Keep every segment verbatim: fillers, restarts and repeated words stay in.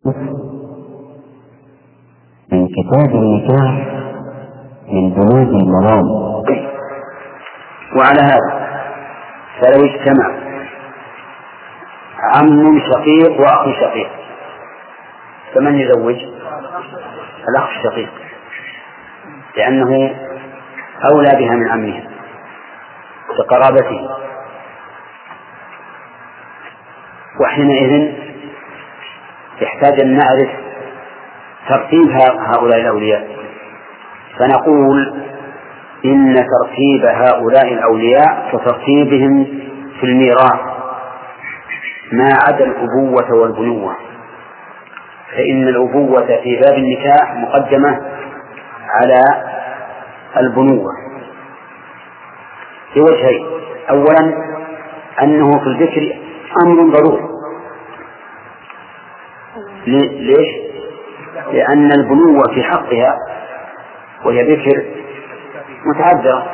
من كتاب النكاح من بلوغ المرام. وعلى هذا فلو اجتمع عم شقيق وأخ شقيق فمن يزوج؟ الأخ الشقيق، لأنه أولى بها من عمها كقرابته. وحينئذ يحتاج أن نعرف ترتيب هؤلاء الأولياء، فنقول إن ترتيب هؤلاء الأولياء كترتيبهم في الميراث ما عدا الأبوة والبنوة، فإن الأبوة في باب النكاح مقدمة على البنوة لوجهين: أولا أنه في الذكر أمر ضروري. ليش؟ لأن البنوة في حقها وهي ذكر متعذرة.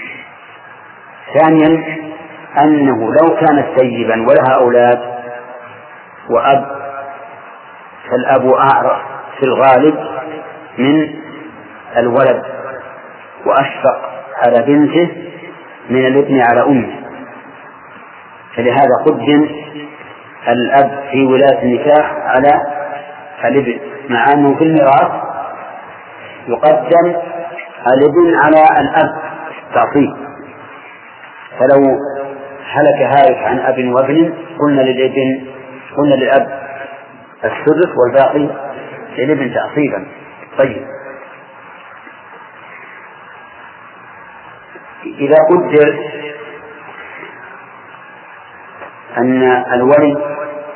ثانيا أنه لو كانت سيبا ولها أولاد وأب فالأب أعرف في الغالب من الولد وأشفق على بنته من الابن على أمه، فلهذا قدم الأب في ولاية النكاح على الابن، مع أنه في الميراث يقدم الابن على الأب تعطيه. فلو هلك هالك عن أب وابن قلنا للابن قلنا للأب السدس والباقي للابن تعصيبا. طيب، إذا قدر أن الولي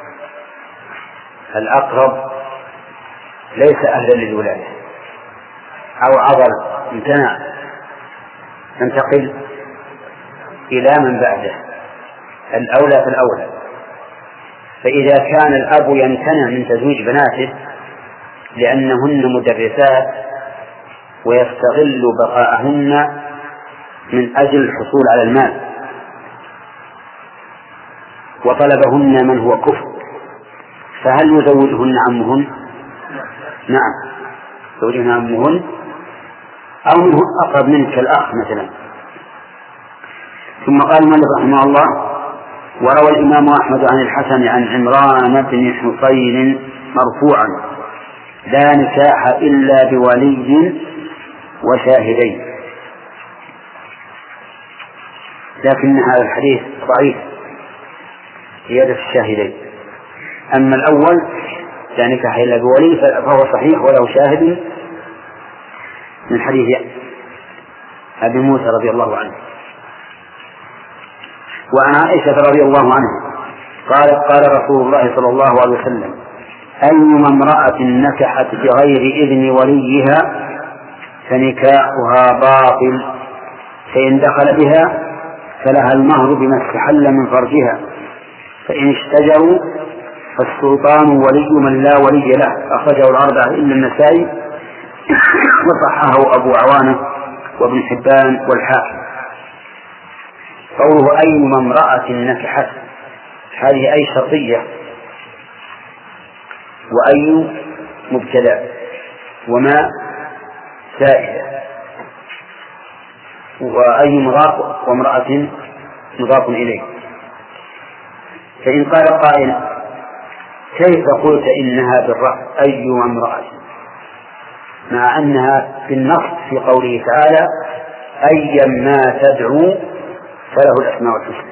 الأقرب ليس أهلا للولاية أو عضل امتنع، تنتقل إلى من بعده الأولى فالأولى. فإذا كان الأب يمتنع من تزويج بناته لأنهن مدرسات ويستغل بقاءهن من أجل الحصول على المال وطلبهن من هو كفء، فهل يزوجهن عمهن؟ نعم، يزوجهن عمهن أو منه أقرب منك الأخ مثلا. ثم قال المؤلف رحمه الله: وروى الإمام أحمد عن الحسن عن عمران بن حصين مرفوعا: لا نكاح إلا بولي وشاهدين. لكن هذا الحديث ضعيف زيادة الشاهدين. أما الأول لا نكاح إلا بولي فهو صحيح وله شاهد من حديث أبي موسى رضي الله عنه. وعن عائشة رضي الله عنها قالت: قال رسول الله صلى الله عليه وسلم: أيما امرأة نكحت بغير إذن وليها فنكاحها باطل، فإن دخل بها فلها المهر بما استحل من فرجها، فإن اشتجروا فالسلطان ولي من لا ولي له. أخرجه الأربعة إلا النسائي وصححه أبو عوانة وابن حبان والحاكم. قوله أيما امرأة نكحت، هذه أي شرطية، وأي مبتدأ، وما زائدة، وأي مضاف وامرأة مضاف إليه. فإن قال قائل: كيف قلت إنها بالرفع أي امرأة، مع أنها في النص في قوله تعالى: أيا ما تدعو فله الأسماء الحسنى؟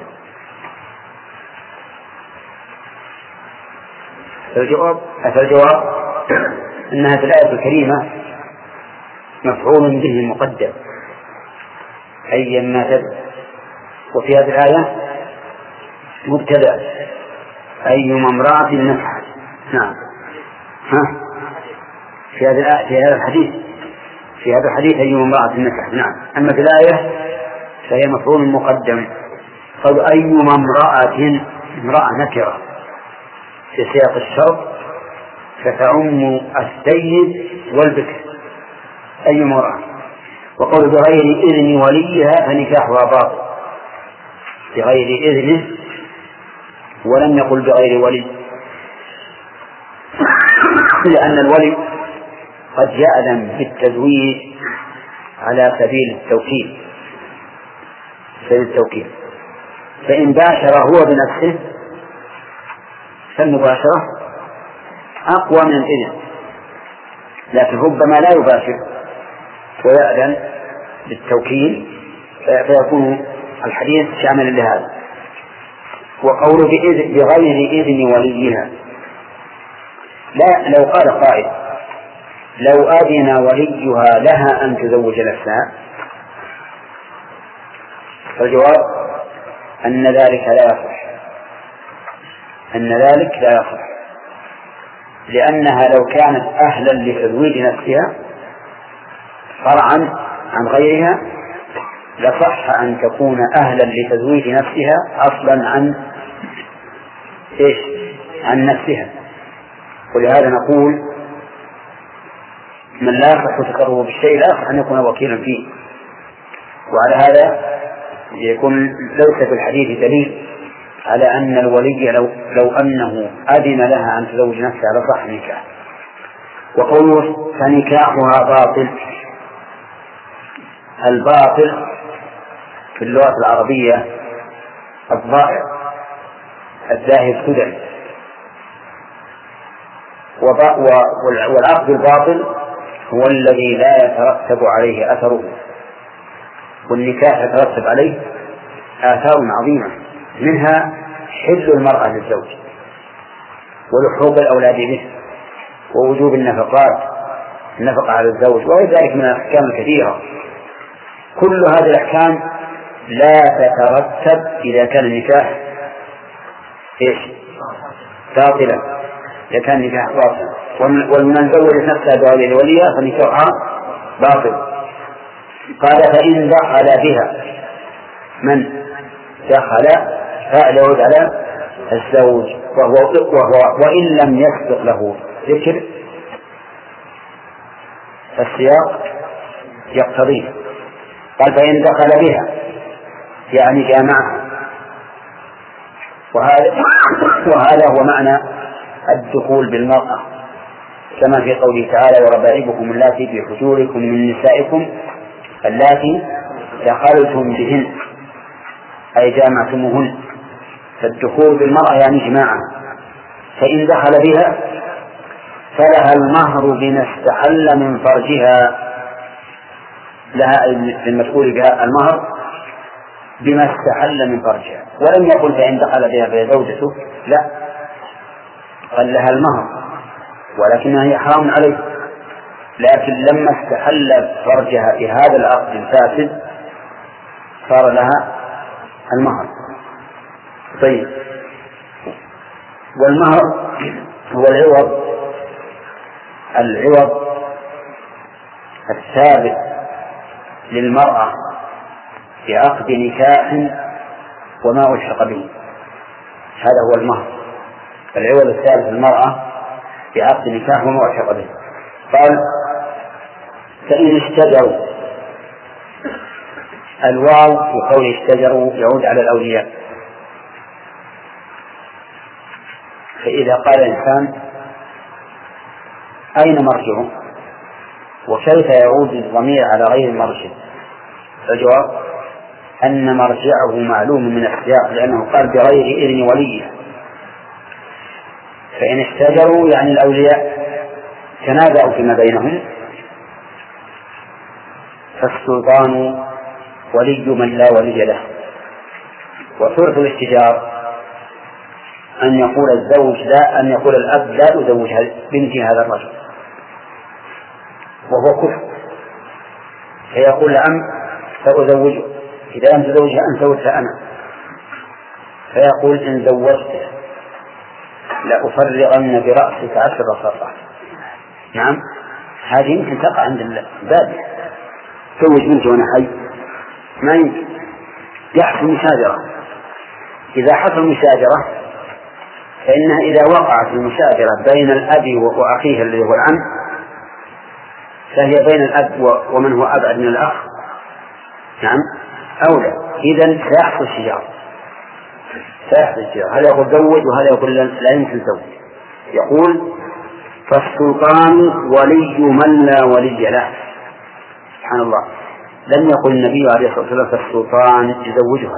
فالجواب فالجواب أنها في الآية الكريمة مفعول به مقدم، أيا ما تدعو، وفي هذه الآية مبتدأ أيما امرأة نكحت. نعم، ها في هذا الآية في هذا الحديث في هذا الحديث أيما امرأة نكحت. نعم، أما في الآية فهي مفعول مقدم. قال أيما امرأة، امرأة نكرة في سياق الشرط فتعم السيد والبكر، أي امرأة. وقول بغير إذن وليها فنكاحها باطل، بغير إذنه ولم يقل بغير ولي. لأن الولي قد يأذن بالتزويج على سبيل التوكيل سبيل التوكيل فإن باشر هو بنفسه فالمباشرة أقوى من الإذن، لكن ربما لا يباشر ويأذن بالتوكيل فيكون الحديث شاملا لهذا. وقوله بغير إذن وليها، لا لو قال قائل لو أذن وليها لها أن تزوج نفسها، فالجواب أن ذلك لا يصح أن ذلك لا يصح لأنها لو كانت أهلا لتزويج نفسها فرعا عن غيرها لصح أن تكون أهلا لتزويج نفسها أصلا عن إيش؟ عن نفسها. ولهذا نقول من لا يصح تقرره بالشيء لا يصح أن يكون وكيلا فيه. وعلى هذا يكون ليس في الحديث دليل على أن الولي لو, لو أنه أذن لها أن تزوج نفسها لصح نكاح. وقوله فنكاحها باطل، الباطل في اللغة العربية الضائع الذاهب سدى، والعقد الباطل هو الذي لا يترتب عليه أثره، والنكاح يترتب عليه آثار عظيمة منها حل المرأة للزوج ولحوق الأولاد به ووجوب النفقات النفقة على الزوج وغير ذلك من الأحكام الكثيرة. كل هذه الأحكام لا تترتب إذا كان النكاح إيش؟ باطلا، إذا كان النكاح باطلا. ومن زوج نفسها بغير وليها فنكاحها باطل. قال فإن دخل بها، من دخل فعل يعود على الزوج وهو, وهو وإن لم يسبق له ذكر فالسياق يقتضيه. قال فإن دخل بها يعني جامعها، وهذا وهذا هو معنى الدخول بالمرأة كما في قوله تعالى وربائبكم اللاتي في حجوركم من نسائكم اللاتي دخلتم بهن أي جامعتموهن، فالدخول بالمرأة يعني جماعة. فإن دخل بها فلها المهر بما استحل من فرجها، لها المسؤول بها المهر بما استحل من فرجها، ولم يقل فإن دخل بها فهي زوجته، لا، قال لها المهر ولكنها هي حرام عليه، لكن لما استحل فرجها في هذا العقد الفاسد صار لها المهر. طيب، والمهر هو العوض العوض الثابت للمرأة في عقد نكاح وما ألحق به، هذا هو المهر، العوض الثابت للمرأة في عقد نكاح وما ألحق به. قال فإن اشتجروا، الواو في قول اشتجروا يعود على الأولياء، فإذا قال الإنسان أين مرجعه وكيف يعود الضمير على غير المرجع، فالجواب أن مرجعه معلوم من السياق لأنه قال بغير إذن وليه. فإن اشتجروا يعني الأولياء تنازعوا فيما بينهم فالسلطان ولي من لا ولي له. وصورة الاشتجار أن يقول الزوج لا أن يقول الأب لا أزوج بنتي هذا الرجل وهو كفر، فيقول الأم سأزوجه، إذا لم تزوجها أن زوجها أنا، فيقول إن زوجته لأفرغن برأسك عشر رصاصات. نعم، هذه يمكن تقع عند الباب، زوج بنتي وأنا حي ما يمكن، يحصل مشاجرة. إذا حصل مشاجرة فإنها إذا وقعت المشاجرة بين الأب وأخيه الذي هو العم فهي بين الأب ومن هو أبعد من الأخ، نعم، أولى. إذن سيحصل شجار سيحصل شجار هذا يقول زوج وهذا يقول لا يمكن زوج. يقول فالسلطان ولي من لا ولي له. سبحان الله، لم يقل النبي عليه الصلاة والسلام فالسلطان يزوجها،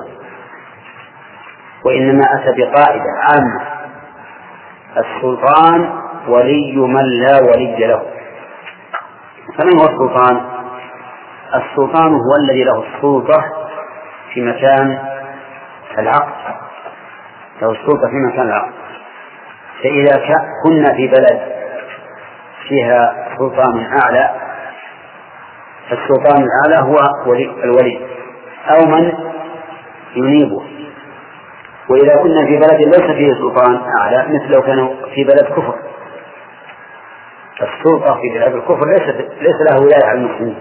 وإنما أتى بقاعدة عامة: السلطان ولي من لا ولي له. فمن هو السلطان؟ السلطان هو الذي له السلطة في مكان العقد، له السلطة في مكان العقد. فإذا كنا في بلد فيها سلطان أعلى، فالسلطان الأعلى هو الولي أو من ينيبه. وإذا كنا في بلد ليس فيه سلطان أعلى، مثل لو كانوا في بلد كفر، السلطة في بلاد الكفر ليس ليس له ولاية على المسلمين،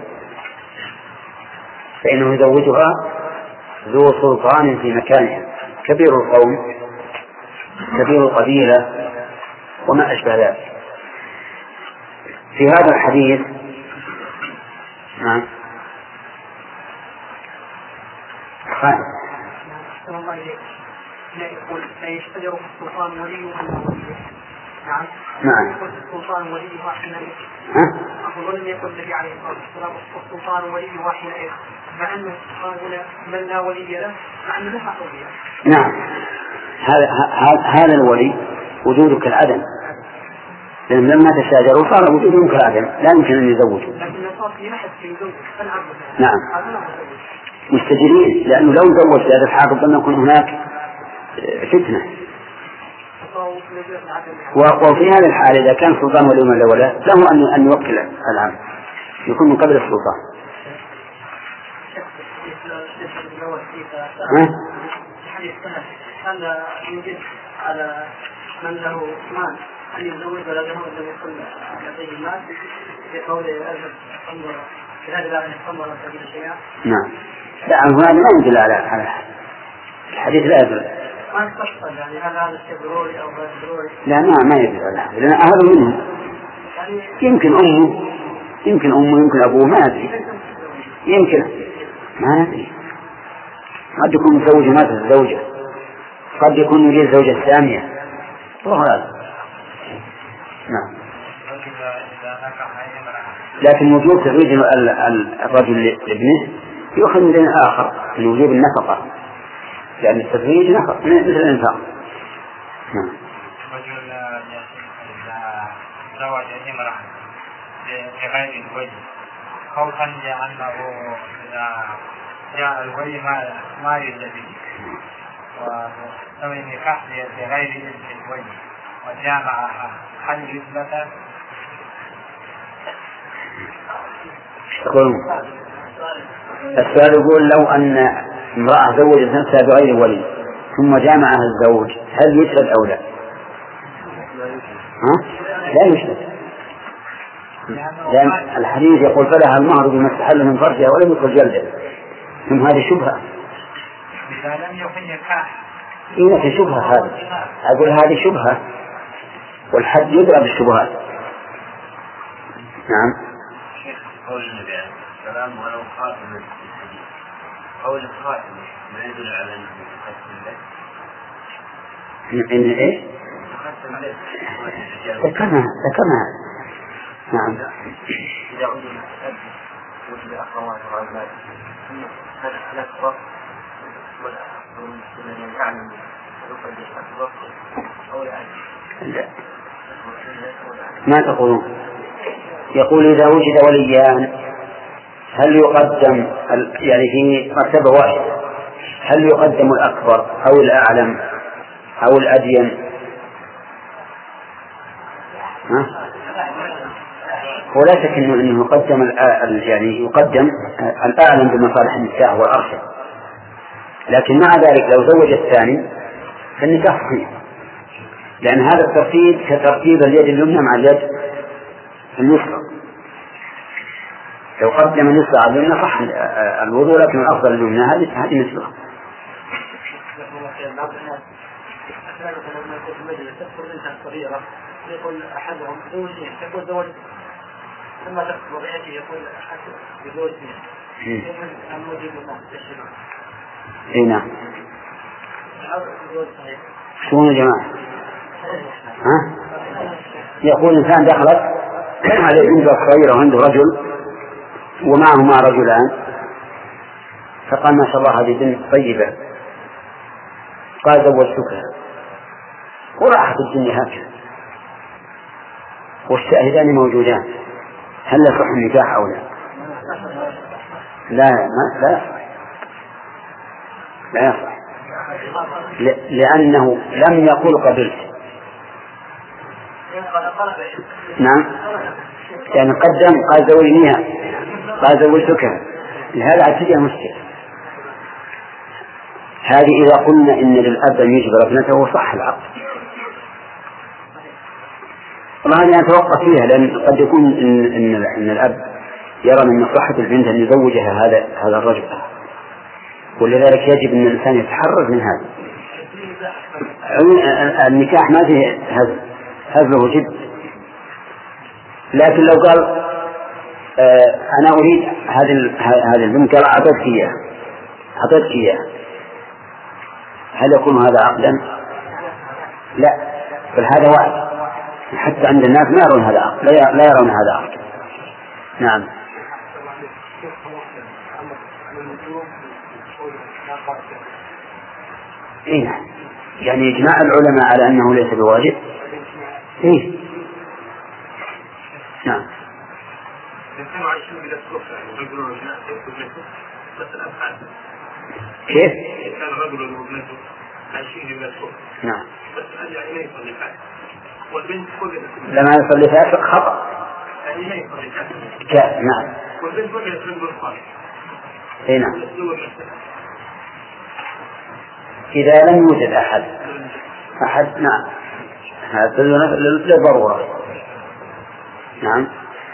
فإنه يزوجها ذو سلطان في مكانها، كبير القوم، كبير القبيلة، وما أشبه ذلك. في هذا الحديث نعم خالد يقول لا يشتجر في السلطان ولي من وليه. نعم نعم يقول السلطان ولي واحد أقول لم يقل النبي عليه الصلاة والسلام السلطان ولي واحد، مع أن السلطان من لا ولي له، مع أنه لها أولياء. نعم، هذا هذا الولي وجوده كالعدم، لأن لما تشاجروا صار وجودهم كالعدم، لا يمكن أن يزوجوا. لكن صار في أحد يزوج. نعم مستجيرين، لأنه لو زوج هذا الحاكم أن يكون هناك فتنة. وفي هذا الحال إذا كان السلطان ولي من لا ولا له أن أن يوكل العبد، يكون من قبل السلطان. هل يوجد على من له مال أن يزوج ولده الذي يكون لديه مال بقول انظر في هذا لا ينظر سبيل الشيء؟ نعم، لا هذا لا يدل على على الحديث، لا يدل. ما يتصل يعني هل هذا الشيء ضروري أو غير ضروري؟ لا ما ما يدل على هذا، لأن هذا منهم. يمكن أمه يمكن أمه يمكن أبوه، ما أدري، يمكن ما ندري. قد يكون متزوج وما تتزوجه، قد يكون يريد الزوجة الثانية، وهذا نعم. لكن وجود تزويج الرجل لابنه يؤخذ من دين آخر من وجوب النفقة، لأن التزويج نفقة مثل الإنفاق. نعم. رجل زوج امرأة بغير الولي خوفا لأنه إذا جاء الولي ما ما يلزم، وسوي نكاح بغير إذن الولي وجامعها، هل يثبت؟ السؤال يقول لو أن امرأة زوجت نفسها بغير ولي ثم جامعها الزوج، هل يشهد أو لا؟ ها؟ لا يشهد، لأن الحديث يقول فلها المهر بما استحل من فرجها ولم يكن جلده. ثم هذه شبهة. إذا لم يكن نكاح إيه شبهة هذه؟ أقول هذه شبهة، والحد يضرب الشبهات. نعم. قول النبي عليه السلام ولو خاتم الحديث، قول الخاتم ما يدل على أنه يقسم له. إن إيه؟ يقسم له. ذكرنا ذكرنا. نعم. إذا وجد الأب وجد أخوات وأولاد هل الأكبر والأخوات من يعلم يقل الأكبر أو لا؟ ما تقولون؟ يقول إذا وجد وليان هل يقدم يعني في مرتبة واحدة، هل يقدم الأكبر أو الأعلم أو الأدين؟ ها؟ ولا شك إنه إنه يقدم يعني يقدم الأعلم بمصالح النكاح والأرشد، لكن مع ذلك لو زوج الثاني فالنكاح صحيح، لأن هذا الترتيب كترتيب اليد اليمنى مع اليد اليسرى. لو قدم اليسرى على اليمنى صح الوضوء، لكن الأفضل اليمنى هذه هذه مثلها. يقول أحدهم زوجين، يقول زوج ثم تكبر بيته، يقول أحد بزوجين، يقول الموجود الناس تشريع. إيه نعم. شو يا جماعة؟ ها؟ يقول إنسان دخلت عليه بنت صغيرة وعنده رجل ومعهما رجلان، فقال ما شاء الله هذه بنت طيبة، قال زوجتك، وراحت الدنيا هكذا والشاهدان موجودان، هل يصح النكاح أو لا؟ لا ما لا لا يصح، لأنه لم يقل قبلت. نعم يعني قدم قال زوجنيها، قال زوجتك، لهذا اعتدى مشكلة. هذه إذا قلنا إن للأب أن يجبر ابنته صح العقد، والله أنا أتوقف فيها، لأن قد يكون إن, إن, إن الأب يرى من مصلحة البنت أن يزوجها هذا هذا الرجل، ولذلك يجب أن الإنسان يتحرز من هذا. النكاح ما فيه هزل، هزله جد، لكن لو قال آه أنا أريد هذه هذه البنت، قال أعطتك إياه أعطتك إياه، هل يكون هذا عقدا؟ لا، بل هذا وعد، حتى عند الناس ما يرون هذا عقد، لا يرون هذا عقد. نعم. إيه يعني إجماع العلماء على أنه ليس بواجب. إيه نعم. كيف؟ كان رجل وابنته عايشين بلا الكفر. نعم. بس يعني ما يصلي فاتح. والبنت كل لما يصلي فاتح خطأ. يعني ما يصلي فاتح. نعم. والبنت كل يصلي بالصلاة. إيه نعم. إذا لم يوجد أحد أحد نعم هذا للضرورة. نعم.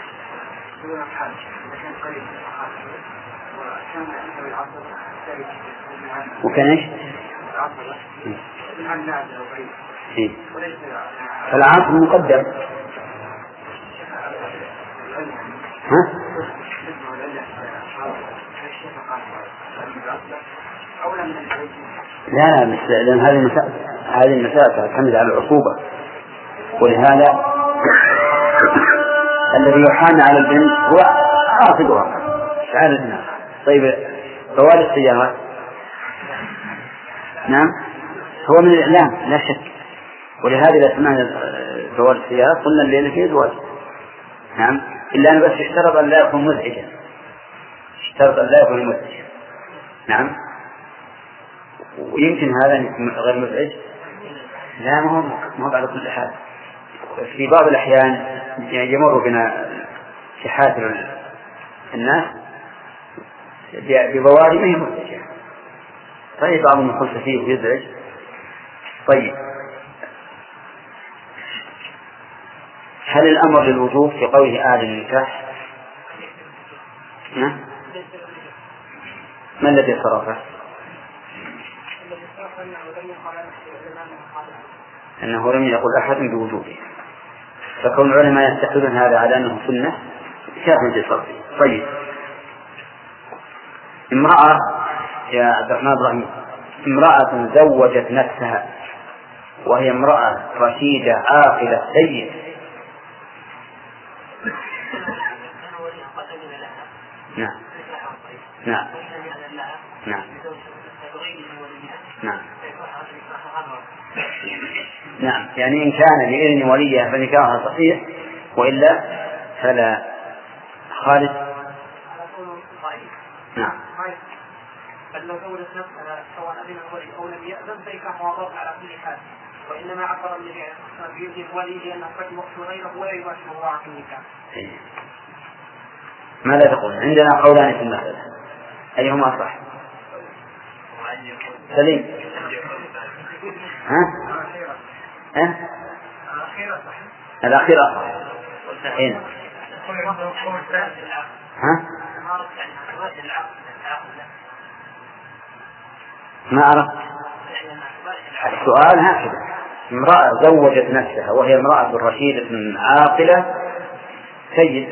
وكان ايش؟ إيه؟ العصر مقدم. ها؟ لا لا مش لأن هذه المسائل هذه المسائل تعتمد على العصوبة، ولهذا الذي يحان على البنت هو عاصبها تعال الناس. طيب رواد السيارات نعم هو من الإعلام لا شك، ولهذا إذا سمعنا رواد السيارات قلنا الليلة فيه زواج. نعم إلا أن بس اشترط أن لا يكون مزعجا، اشترط أن لا يكون مزعجا. نعم ويمكن هذا غير مزعج، لا ما هو ما هو على كل حال. في بعض الأحيان يمر بنا شحات الناس ببوادي ما هي مزعجة، طيب بعضهم يخلص فيه ويزعج. طيب هل الأمر للوجوب في قوله آل النكاح؟ ما الذي صرفه؟ أنه لم يقل أحد بوجوبه، فكون العلماء يتخذون هذا على أنه سنة شاف في صرفه. طيب امرأة يا عبد الرحمن إبراهيم، امرأة زوجت نفسها وهي امرأة رشيدة عاقلة سيئة، نعم نعم نعم نعم نعم يعني إن كان بإذن وليها فنكاحها صحيح، وإلا فلا. خالد نعم. لو زوجت نفسها سواء أذن الولي أو لم يأذن فنكاحها باطل على كل حال، وإنما عبر النبي عليه الصلاة والسلام بإذن الولي لأنه قد يوصل غيره ولا يباشر الله عن النكاح. ماذا تقول؟ عندنا قولان في المسألة، أيهما صح؟ سليم ها؟ ها؟ الأخير صح. أين؟ ها؟ ما عرفت السؤال هكذا، امرأة زوجت نفسها وهي امرأة رشيدة عاقلة سيد.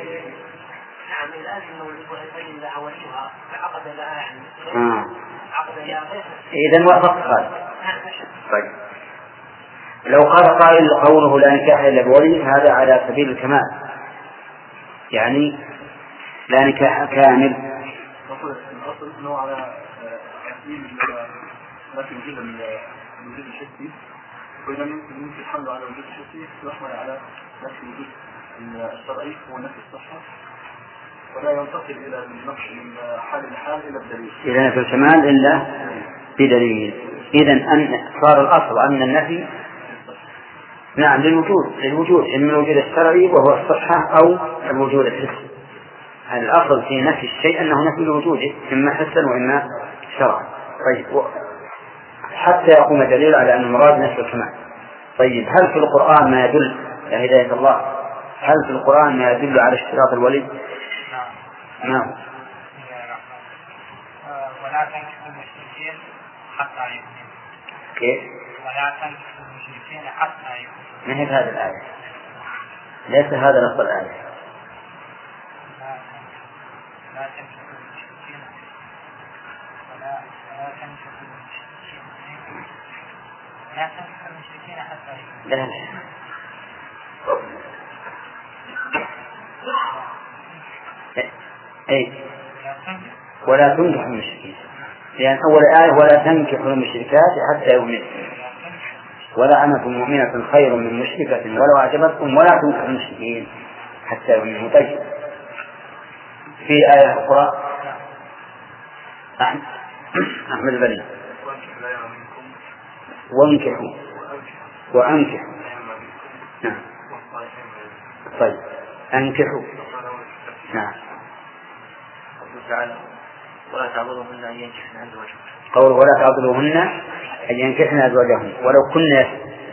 آه. إذن وافقت هذا. طيب لو قال قائل قوله لا نكاح إلا بولي هذا على سبيل الكمال، يعني لا نكاح كامل. الأصل أنه على سبيل لكن وجود الوجود الحسي، وإذا ممكن الحمل على وجود الحسي يحمل على نفس الوجود الشرعي هو نفس الصحة، ولا ينتقل إلى النقش من حال لحال إلى الدليل إلى نفي الكمال إلا بدليل. إذن أن صار الأصل أن النفي نعم للوجود للوجود إما الوجود الشرعي وهو الصحة أو الوجود الحسي. الأصل في نفي الشيء أنه نفي الوجود إما حسا وإما شرعا. طيب حتى يقوم دليل على أن المراد نفي الكمال. طيب هل في القرآن ما يدل يا هداية الله هل في القرآن ما يدل على اشتراط الولي؟ نعم. ولا تنكحوا المشركين حتى يؤمنوا. كيف؟ ولا تنكحوا المشركين حتى يؤمنوا. ما هي هذه الآية؟ ليس هذا نص الآية. لا تنكحوا المشركين ولا ولا تنكحوا المشركين لا تنكحوا المشركين حتى يؤمنوا. لا أي ولا تنكحوا المشركين، لأن أول آية ولا تنكحوا المشركات حتى يؤمنوا، ولا أمة مؤمنة خير من مشركة ولو أعجبتكم ولا تنكحوا المشركين حتى يؤمنوا. طيب في آية أخرى أحمد بني وانكحوا وأنكحوا. نعم. طيب أنكحوا. نعم. ولا تعضلوهن أن ينكحن أزواجهن. قول ولا تعضلوهن أن ينكحن أزواجهن ولو كن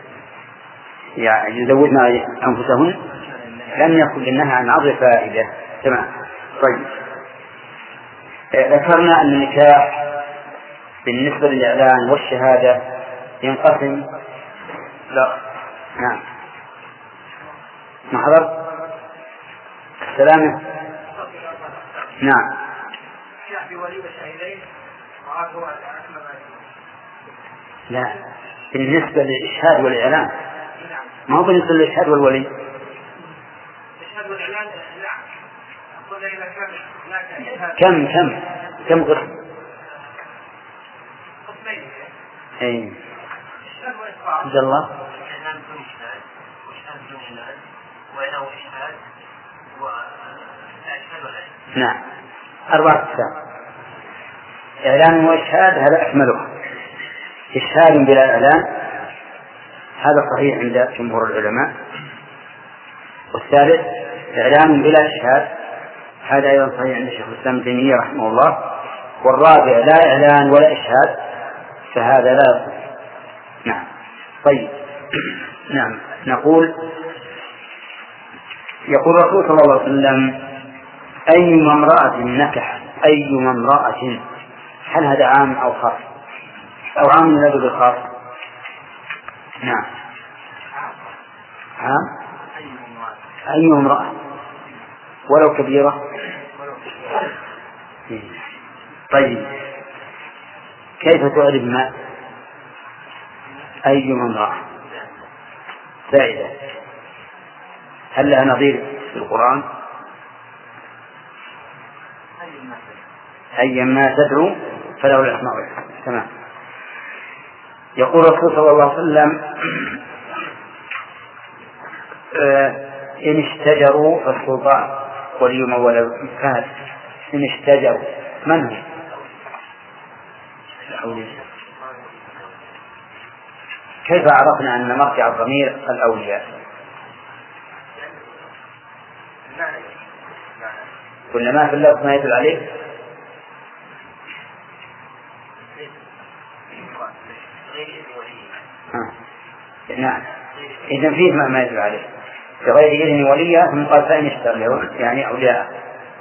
يعني يزوجن أنفسهن لم يكن للنهي عن عضل فائدة. تمام. طيب ذكرنا أن النكاح بالنسبة للإعلان والشهادة ينقسم. لا. نعم. محضر سلامة. نعم. لا بالنسبة للإشهاد والإعلان ما هو بالنسبة للإشهاد والولي. كم كم كم قسم؟ اي عبد الله نعم أربعة أقسام. إعلان وإشهاد هذا أكملها. إشهاد بلا إعلان هذا صحيح عند جمهور العلماء. والثالث إعلان بلا إشهاد هذا أيضا صحيح عند شيخ الإسلام ابن تيمية رحمه الله. والرابع لا إعلان ولا إشهاد فهذا لا يصح. نعم. طيب نعم نقول يقول الرسول صلى الله عليه وسلم أيما امرأة نكح أيما امرأة، هل هذا عام أو خاص أو عام يراد بالخاص؟ نعم عام أيما امرأة ولو كبيرة. طيب كيف تعرف ما أيما امرأة زائدة؟ هل لها نظير في القرآن؟ أيما تدعو فله الأسماء الحسنى. تمام. يقول الرسول صلى الله عليه وسلم إن اشتجروا فالسلطان ولي مولى الفهد. إن اشتجروا من هو؟ كيف عرفنا أن مرجع الضمير الأولياء؟ كل ما في اللفظ ما يدل عليه نعم. إذن فيه ما, ما يدل عليه بغير إذن وليا ثم قال فإن اشتغلوا يعني أولياء.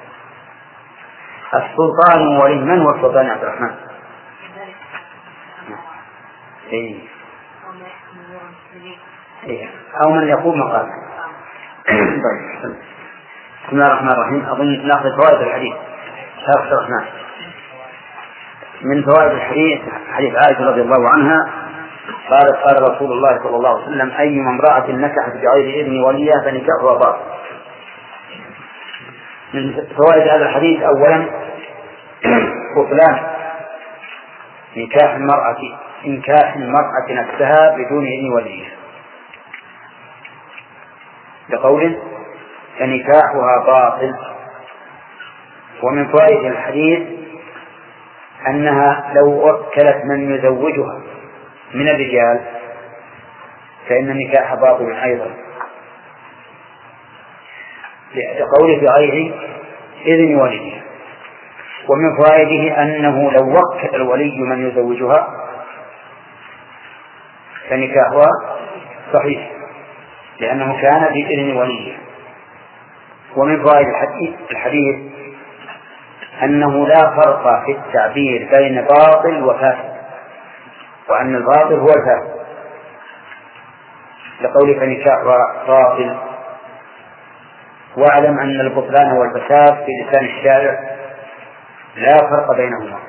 السلطان ولي من هو السلطان عبد الرحمن؟ إيه. إيه. أو من يقوم مقامه. طيب. بسم الله الرحمن الرحيم. أظن نأخذ فوائد الحديث. شرح الرحمن من فوائد الحديث حديث عائشة رضي الله عنها قال قال رسول الله صلى الله عليه وسلم أيما امرأة نكحت بغير إذن وليها فنكاحها باطل. من فوائد هذا الحديث أولا بطلان نكاح المرأة إنكاح المرأة نفسها بدون إذن وليها، بقوله فنكاحها باطل. ومن فوائد الحديث أنها لو وكلت من يزوجها من الرجال فإن النكاح باطل أيضا، لقوله بغير إذن وليها. ومن فوائده أنه لو وكل الولي من يزوجها فنكاحها صحيح لأنه كان بإذن وليه. ومن فوائد الحديث أنه لا فرق في التعبير بين باطل وفاسد، وأن الباطل هو الفاسد، لقول فنكاحها باطل. واعلم أن البطلان والفساد في لسان الشارع لا فرق بينهما،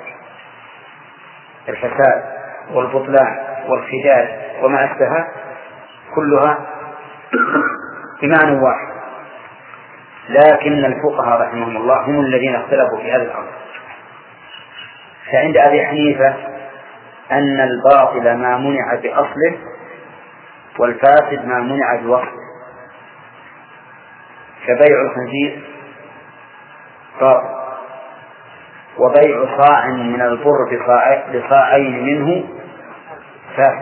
الفساد والبطلان والخداع وما أشبه كلها بمعنى واحد، لكن الفقهاء رحمهم الله هم الذين اختلفوا في هذا الأمر. فعند أبي حنيفة أن الباطل ما منع بأصله والفاسد ما منع بوصفه، كبيع الخنزير باطل، وبيع صاع من البر بصاعين منه فاسد،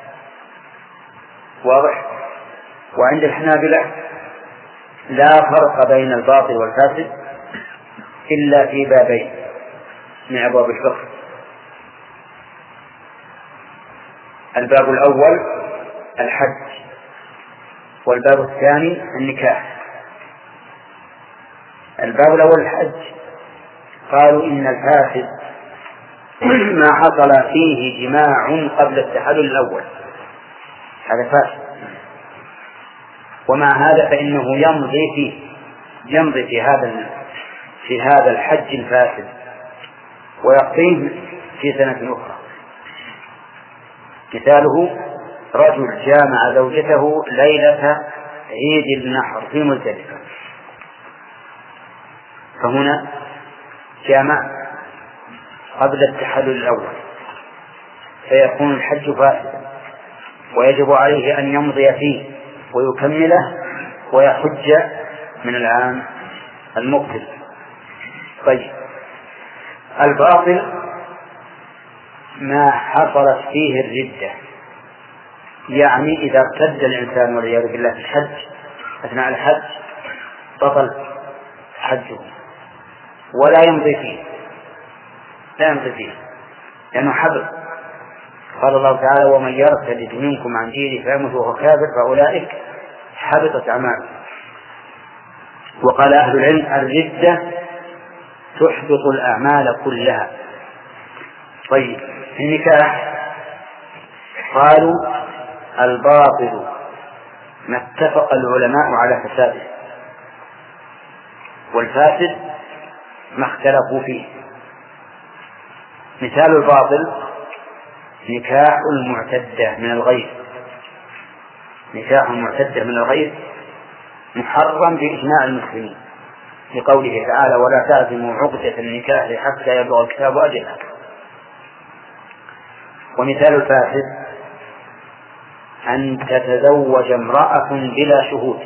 واضح. وعند الحنابلة لا فرق بين الباطل والفاسد إلا في بابين من أبواب الفقه: الباب الأول الحج، والباب الثاني النكاح. الباب الأول الحج قالوا إن الفاسد ما حصل فيه جماع قبل التحلل الأول، هذا فاسد، ومع هذا فإنه يمضي فيه يمضي في هذا في هذا الحج الفاسد ويقضيه في سنة أخرى. مثاله رجل جامع زوجته ليلة عيد النحر في مزدلفة، فهنا جامع قبل التحلل الأول، فيكون الحج فاسدا ويجب عليه أن يمضي فيه ويكمله ويحج من العام المقبل. طيب، الباطل ما حصلت فيه الردة، يعني إذا ارتد الإنسان والعياذ بالله في الحج أثناء الحج بطل حجه ولا يمضي فيه لا يمضي فيه لأنه حبط. قال الله تعالى: ومن يرتد منكم عن دينه فيمت وهو كافر فأولئك حبطت أعمالهم. وقال أهل العلم: الردة تحبط الأعمال كلها. طيب، النكاح قالوا الباطل ما اتفق العلماء على فساده، والفاسد ما اختلفوا فيه. مثال الباطل نكاح المعتدة من الغير، نكاح المعتدة من الغير محرم بإجماع المسلمين، لقوله تعالى: ولا تعزموا عقدة النكاح حتى يبلغ الكتاب أجله. ومثال الفاسد أن تتزوج امرأة بلا شهود،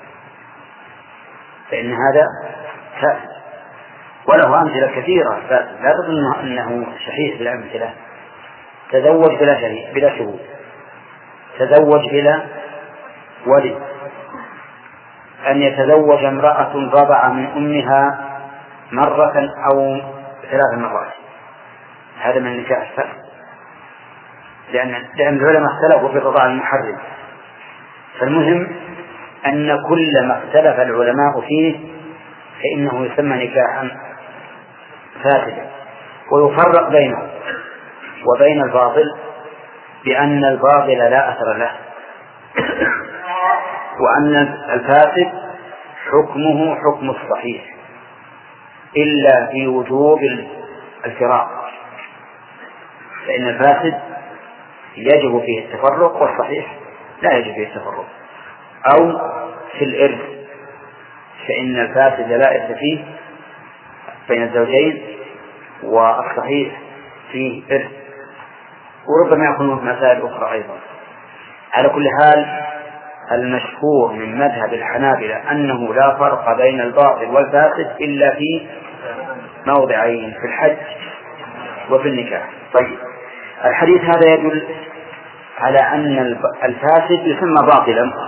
فإن هذا فاسد، وله أمثلة كثيرة فاسد، لا تظن أنه صحيح بالأمثلة. تزوج بلا شهود بلا شهود تزوج بلا ولي، أن يتزوج امرأة رضع من أمها مرة أو ثلاث مرات، هذا من النكاح الفاسد، لأن لأن العلماء اختلفوا في الرضاع المحرم. فالمهم أن كل ما اختلف العلماء فيه فإنه يسمى نكاحا فاسدا، ويفرق بينه وبين الباطل بأن الباطل لا أثر له، وأن الفاسد حكمه حكم الصحيح إلا في وجوب الفراق، فإن الفاسد يجب فيه التفرق، والصحيح لا يجب فيه التفرق. أو في الإرث، فإن الفاسد لا إرث فيه بين الزوجين، والصحيح فيه إرث، وربما يكون مسائل أخرى أيضا. على كل حال المشهور من مذهب الحنابلة أنه لا فرق بين الباطل والفاسد إلا في موضعين، في الحج وفي النكاح. طيب، الحديث هذا يدل على أن الفاسد يسمى باطلا،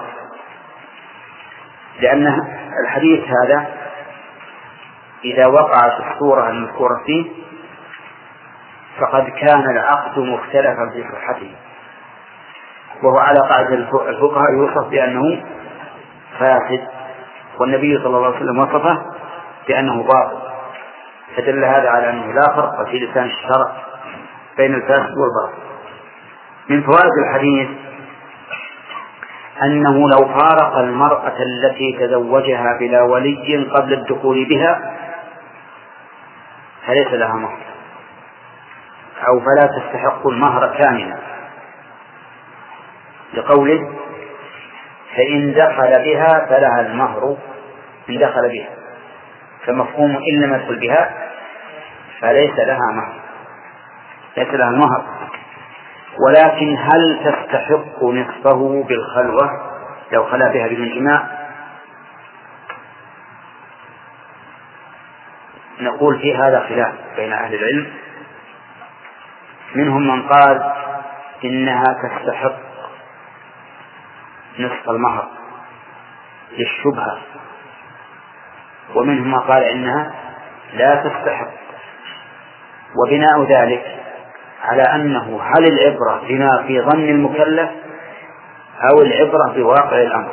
لأن الحديث هذا إذا وقعت الصورة المذكورة فيه فقد كان العقد مختلفا في صحته، وهو على قاعدة الفقهاء يوصف بأنه فاسد، والنبي صلى الله عليه وسلم وصفه بأنه باطل، فدل هذا على أنه لا فرق في لسان الشرع بين الفاسد والباطل. من فوائد الحديث أنه لو فارق المرأة التي تزوجها بلا ولي قبل الدخول بها فليس لها مهر، أو فلا تستحق المهر كاملا، لقوله فإن دخل بها فلها المهر إن دخل بها، فمفهوم إن لم يدخل بها فليس لها مهر، ليس لها المهر. ولكن هل تستحق نصفه بالخلوة لو خلا بها بالانجماع؟ نقول في هذا خلاف بين أهل العلم، منهم من قال إنها تستحق نصف المهر للشبهة، ومنهم من قال إنها لا تستحق، وبناء ذلك على أنه هل العبرة بما في ظن المكلف أو العبرة بواقع الأمر.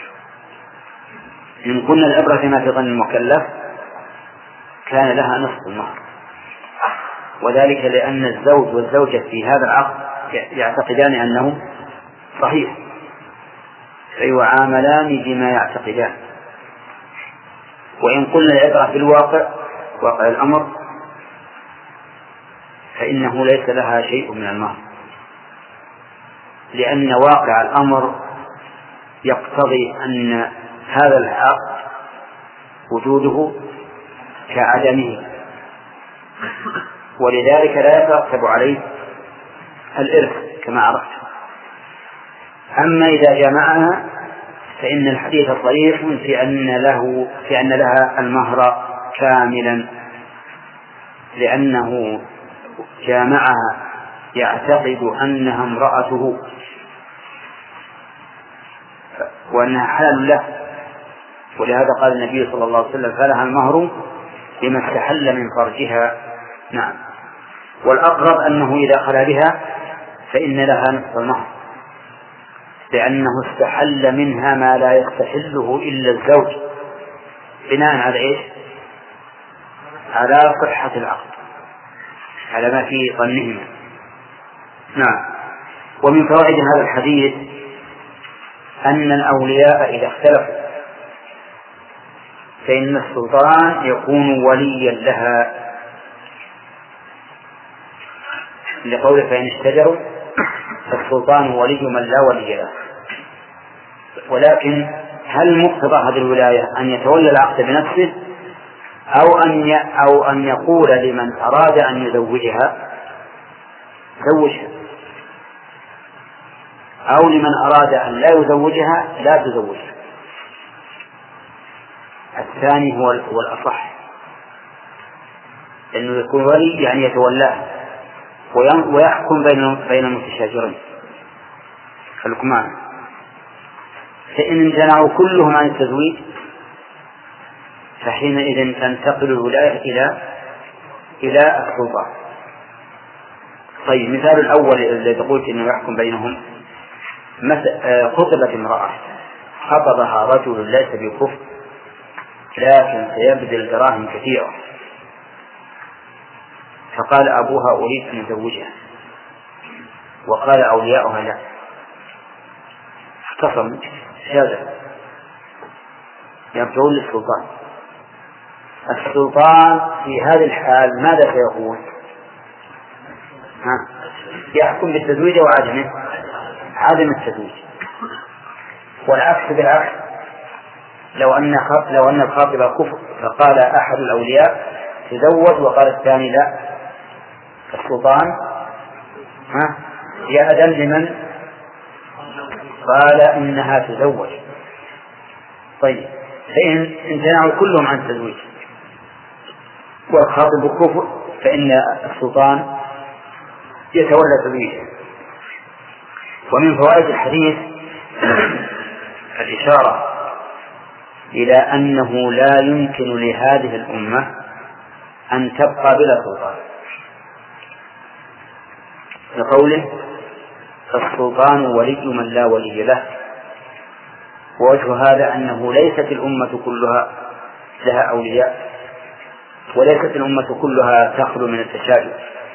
إن قلنا العبرة بما في ظن المكلف كان لها نصف المهر، وذلك لأن الزوج والزوجة في هذا العقد يعتقدان أنه صحيح، فيعاملان بما يعتقدان. وإن قلنا العبرة بالواقع واقع الأمر فإنه ليس لها شيء من المهر، لأن واقع الأمر يقتضي أن هذا العقد وجوده كعدمه، ولذلك لا يترتب عليه الإرث كما عرفت. أما إذا جمعها فإن الحديث صريح في أن له في أن لها المهر كاملا، لأنه جامعها يعتقد أنها امرأته وأنها حلال له، ولهذا قال النبي صلى الله عليه وسلم فلها المهر لما استحل من فرجها. نعم. والأقرب أنه إذا خلا بها فإن لها نصف المهر، لأنه استحل منها ما لا يستحله إلا الزوج، بناء على إيش؟ على صحة العقد، على ما في ظنهما. نعم. ومن فوائد هذا الحديث أن الأولياء إذا اختلفوا فإن السلطان يكون وليا لها، لقوله فإن اشتجروا فالسلطان ولي من لا ولي له. ولكن هل مقتضى هذه الولاية أن يتولى العقد بنفسه أو أن أو أن يقول لمن أراد أن يزوجها زوجها، أو لمن أراد أن لا يزوجها لا تزوجها؟ الثاني هو هو الأصح، لأنه يكون ولي يعني يتولاها ويحكم بين بين المتشاجرين الحكمان. فإن امتنعوا كلهم عن التزويج فحينئذ تنتقل الولاية إلى إلى السلطان. طيب، مثال الأول الذي قلت إنه يحكم بينهم، خطبت امرأة خطبها رجل ليس بكفر لكن سيبذل دراهم كثيرة، فقال أبوها أريد أن أزوجها، وقال أولياؤها لا، اختصم هذا يرجعون للسلطان. السلطان في هذه الحال ماذا سيقول؟ ها؟ يحكم بالتزويج أو عدمه؟ عدم التزويج. والعكس بالعكس، لو أن لو أن الخاطب كفر فقال أحد الأولياء تزوج وقال الثاني لا، السلطان ها يأذن لمن قال إنها تزوج. طيب، فإن امتنعوا كلهم عن التزويج والخاطب كفر فإن السلطان يتولى تزويجه. ومن فوائد الحديث الإشارة إلى أنه لا يمكن لهذه الأمة أن تبقى بلا سلطان، لقوله السلطان ولي من لا ولي له. ووجه هذا أنه ليست الأمة كلها لها أولياء، وليست الأمة كلها تخلو من التشاجر،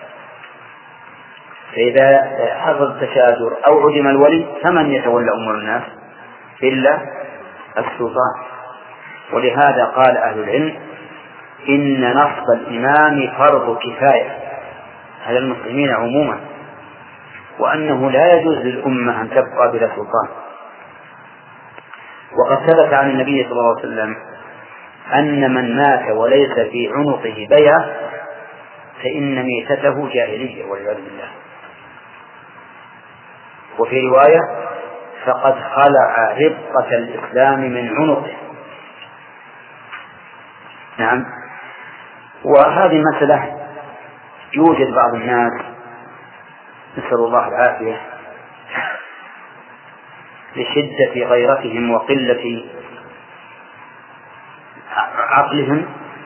فإذا حصل التشاجر أو عدم الولي فمن يتولى أمور الناس إلا السلطان. ولهذا قال أهل العلم إن نصب الإمام فرض كفاية على المسلمين عموما، وأنه لا يجوز للأمة أن تبقى بلا سلطان. وقد ثبت عن النبي صلى الله عليه وسلم أن من مات وليس في عنقه بيعة فإن ميتته جاهلية والعياذ بالله. وفي رواية فقد خلع ربقة الإسلام من عنقه. نعم. وهذه مسألة يوجد بعض الناس نسأل الله العافية لشدة غيرتهم وقلة عقلهم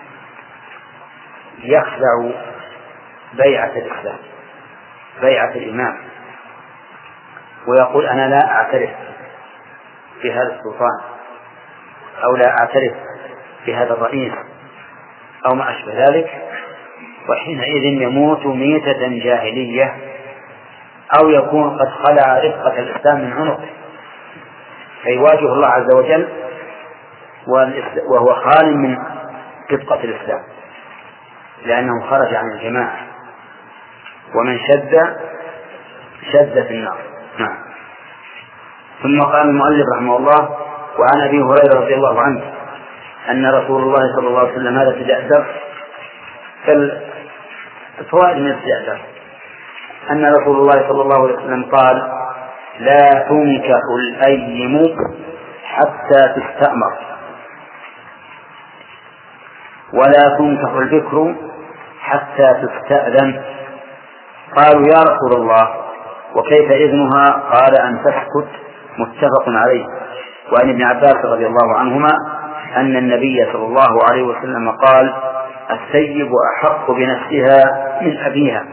يخلع بيعة الإسلام، بيعة الإمام، ويقول أنا لا أعترف بهذا السلطان أو لا أعترف بهذا الرئيس أو ما أشبه ذلك، وحينئذ يموت ميتة جاهلية أو يكون قد خلع رفقة الإسلام من عنقه، فيواجه الله عز وجل وهو خال من رفقة الإسلام لأنه خرج عن الجماعة، ومن شد شد في النار. نعم. ثم قال المؤلف رحمه الله وعن أبي هريرة رضي الله عنه أن رسول الله صلى الله عليه وسلم هذا ابتداء فالفوائد من ابتداء أن رسول الله صلى الله عليه وسلم قال لا تنكح الأيم حتى تستأمر ولا تنكح البكر حتى تستأذن. قالوا يا رسول الله وكيف إذنها؟ قال أن تسكت. متفق عليه. وعن ابن عباس رضي الله عنهما أن النبي صلى الله عليه وسلم قال السيب أحق بنفسها من أبيها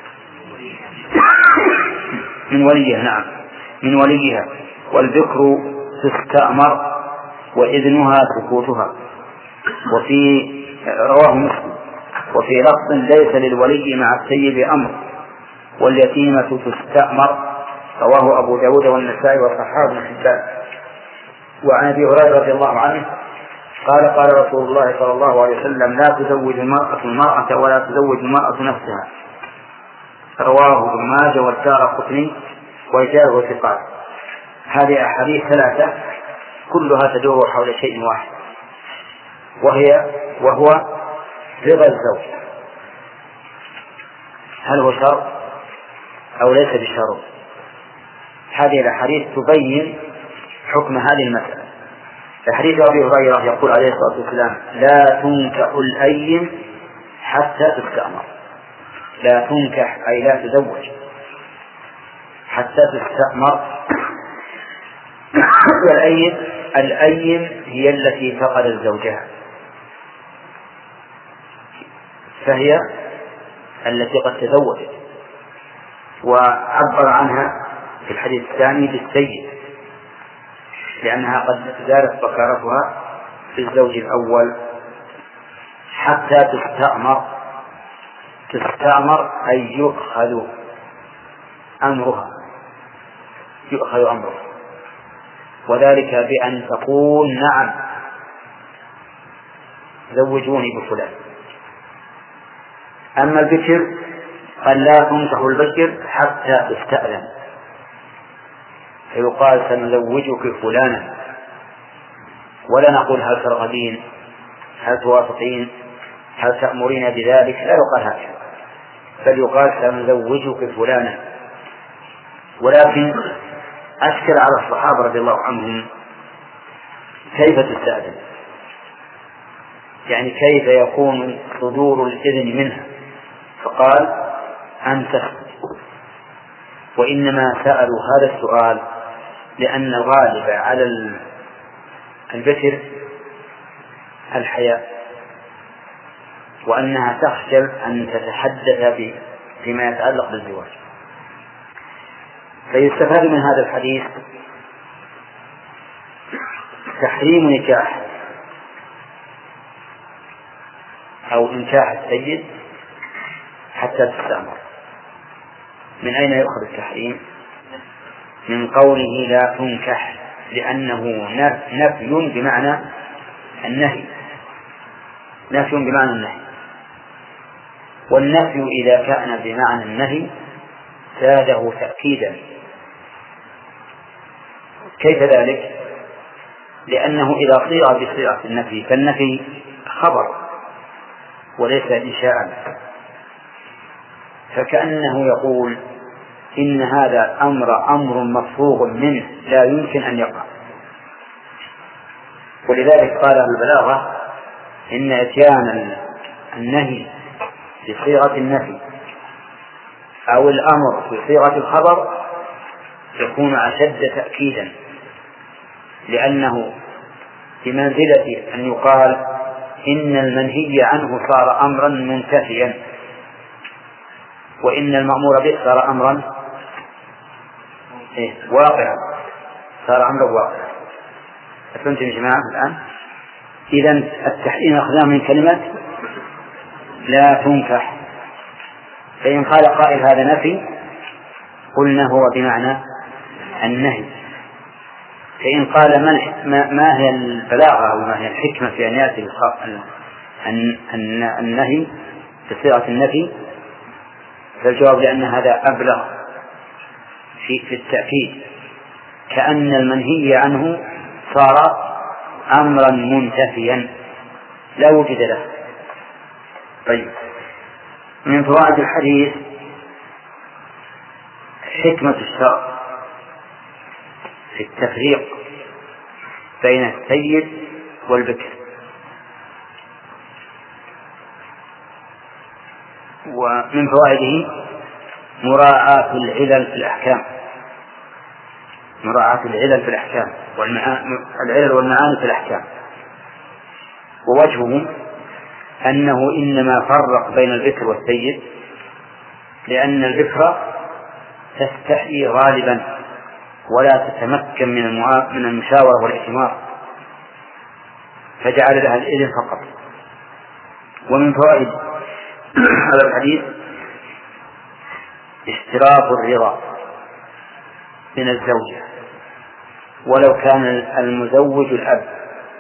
من وليها نعم من وليها والبكر تستأمر وإذنها سكوتها. وفي رواه مسلم وفي لفظ ليس للولي مع السيب أمر واليتيمة تستأمر. رواه أبو داود والنسائي وصححه ابن حبان. وعن أبي هريرة رضي الله عنه قال قال رسول الله صلى الله عليه وسلم لا تزوج المرأة المرأة ولا تزوج المرأة نفسها. رواه ابن ماجه والدارقطني ورجاله ثقات. هذه أحاديث ثلاثة كلها تدور حول شيء واحد وهي وهو رضا الزوج. هل هو شرط أو ليس بشرط؟ هذه الأحاديث تبين حكم هذه المسألة. حديث أبي هريرة يقول عليه الصلاة والسلام لا تنكح الأيم حتى تستأمر. لا تنكح أي لا تزوج حتى تستأمر. والأيم الأيم هي التي فقدت زوجها، فهي التي قد تزوجت، وعبر عنها في الحديث الثاني بالسيد لأنها قد زالت بكارتها في الزوج الأول. حتى تستأمر. تستأمر أي يؤخذ أمرها يؤخذ أمرها وذلك بأن تقول نعم زوجوني بفلان. أما البكر قال لا تنكح البكر حتى تستأذن، فيقال سنزوجك فلانا، ولا نقول هل ترغبين، هل توافقين، هل تأمرين بذلك، لا يقال هكذا، بل يقال سنزوجك فلانا. ولكن أشكل على الصحابة رضي الله عنهم كيف تستأذن، يعني كيف يكون صدور الإذن منها، فقال أنت، وإنما سألوا هذا السؤال لأن الغالب على البكر الحياء، وأنها تخجل أن تتحدث فيما يتعلق بالزواج. فيستفاد من هذا الحديث تحريم نكاح أو إنكاح السيد حتى تستأمر. من أين يؤخذ التحريم؟ من قوله لا تنكح، لأنه نفي بمعنى النهي، نفي بمعنى النهي، والنفي إذا كان بمعنى النهي زاده تأكيدا. كيف ذلك؟ لأنه إذا صيغ بصيغة النفي فالنفي خبر وليس إنشاء، فكأنه يقول إن هذا أمر أمر مفروغ منه لا يمكن أن يقع. ولذلك قال البلاغة إن إتيان النهي بصيغة النفي أو الأمر بصيغة الخبر يكون أشد تأكيدا، لأنه بمنزلة أن يقال إن المنهي عنه صار أمرا منتفيا، وإن المأمور به صار أمرا إيه؟ واقعا، صار أمرا واقعا. أفهمتم يا جماعة الآن؟ إذن التحريم أخذناه من كلمة لا تنكح، فإن قال قائل هذا نفي قلنا هو بمعنى النهي. فإن قال ما هي البلاغة أو ما هي الحكمة في أن يأتي النهي بصيغة النفي، فالجواب لأن هذا أبلغ في التأكيد، كأن المنهي عنه صار أمرا منتفيا لا وجد له. طيب، من فوائد الحديث حكمة الشرع في التفريق بين السيد والبكر، ومن فوائده مراعاة العلل في الأحكام، مراعاة العلل في الأحكام والعلل والمعاني في الأحكام. ووجهه أنه إنما فرق بين البكر والسيد لأن البكر تستحي غالبا ولا تتمكن من من المشاورة والائتمار، فجعل لها الإذن فقط. ومن فوائد هذا الحديث اشتراط الرضا من الزوجة ولو كان المزوج الأب.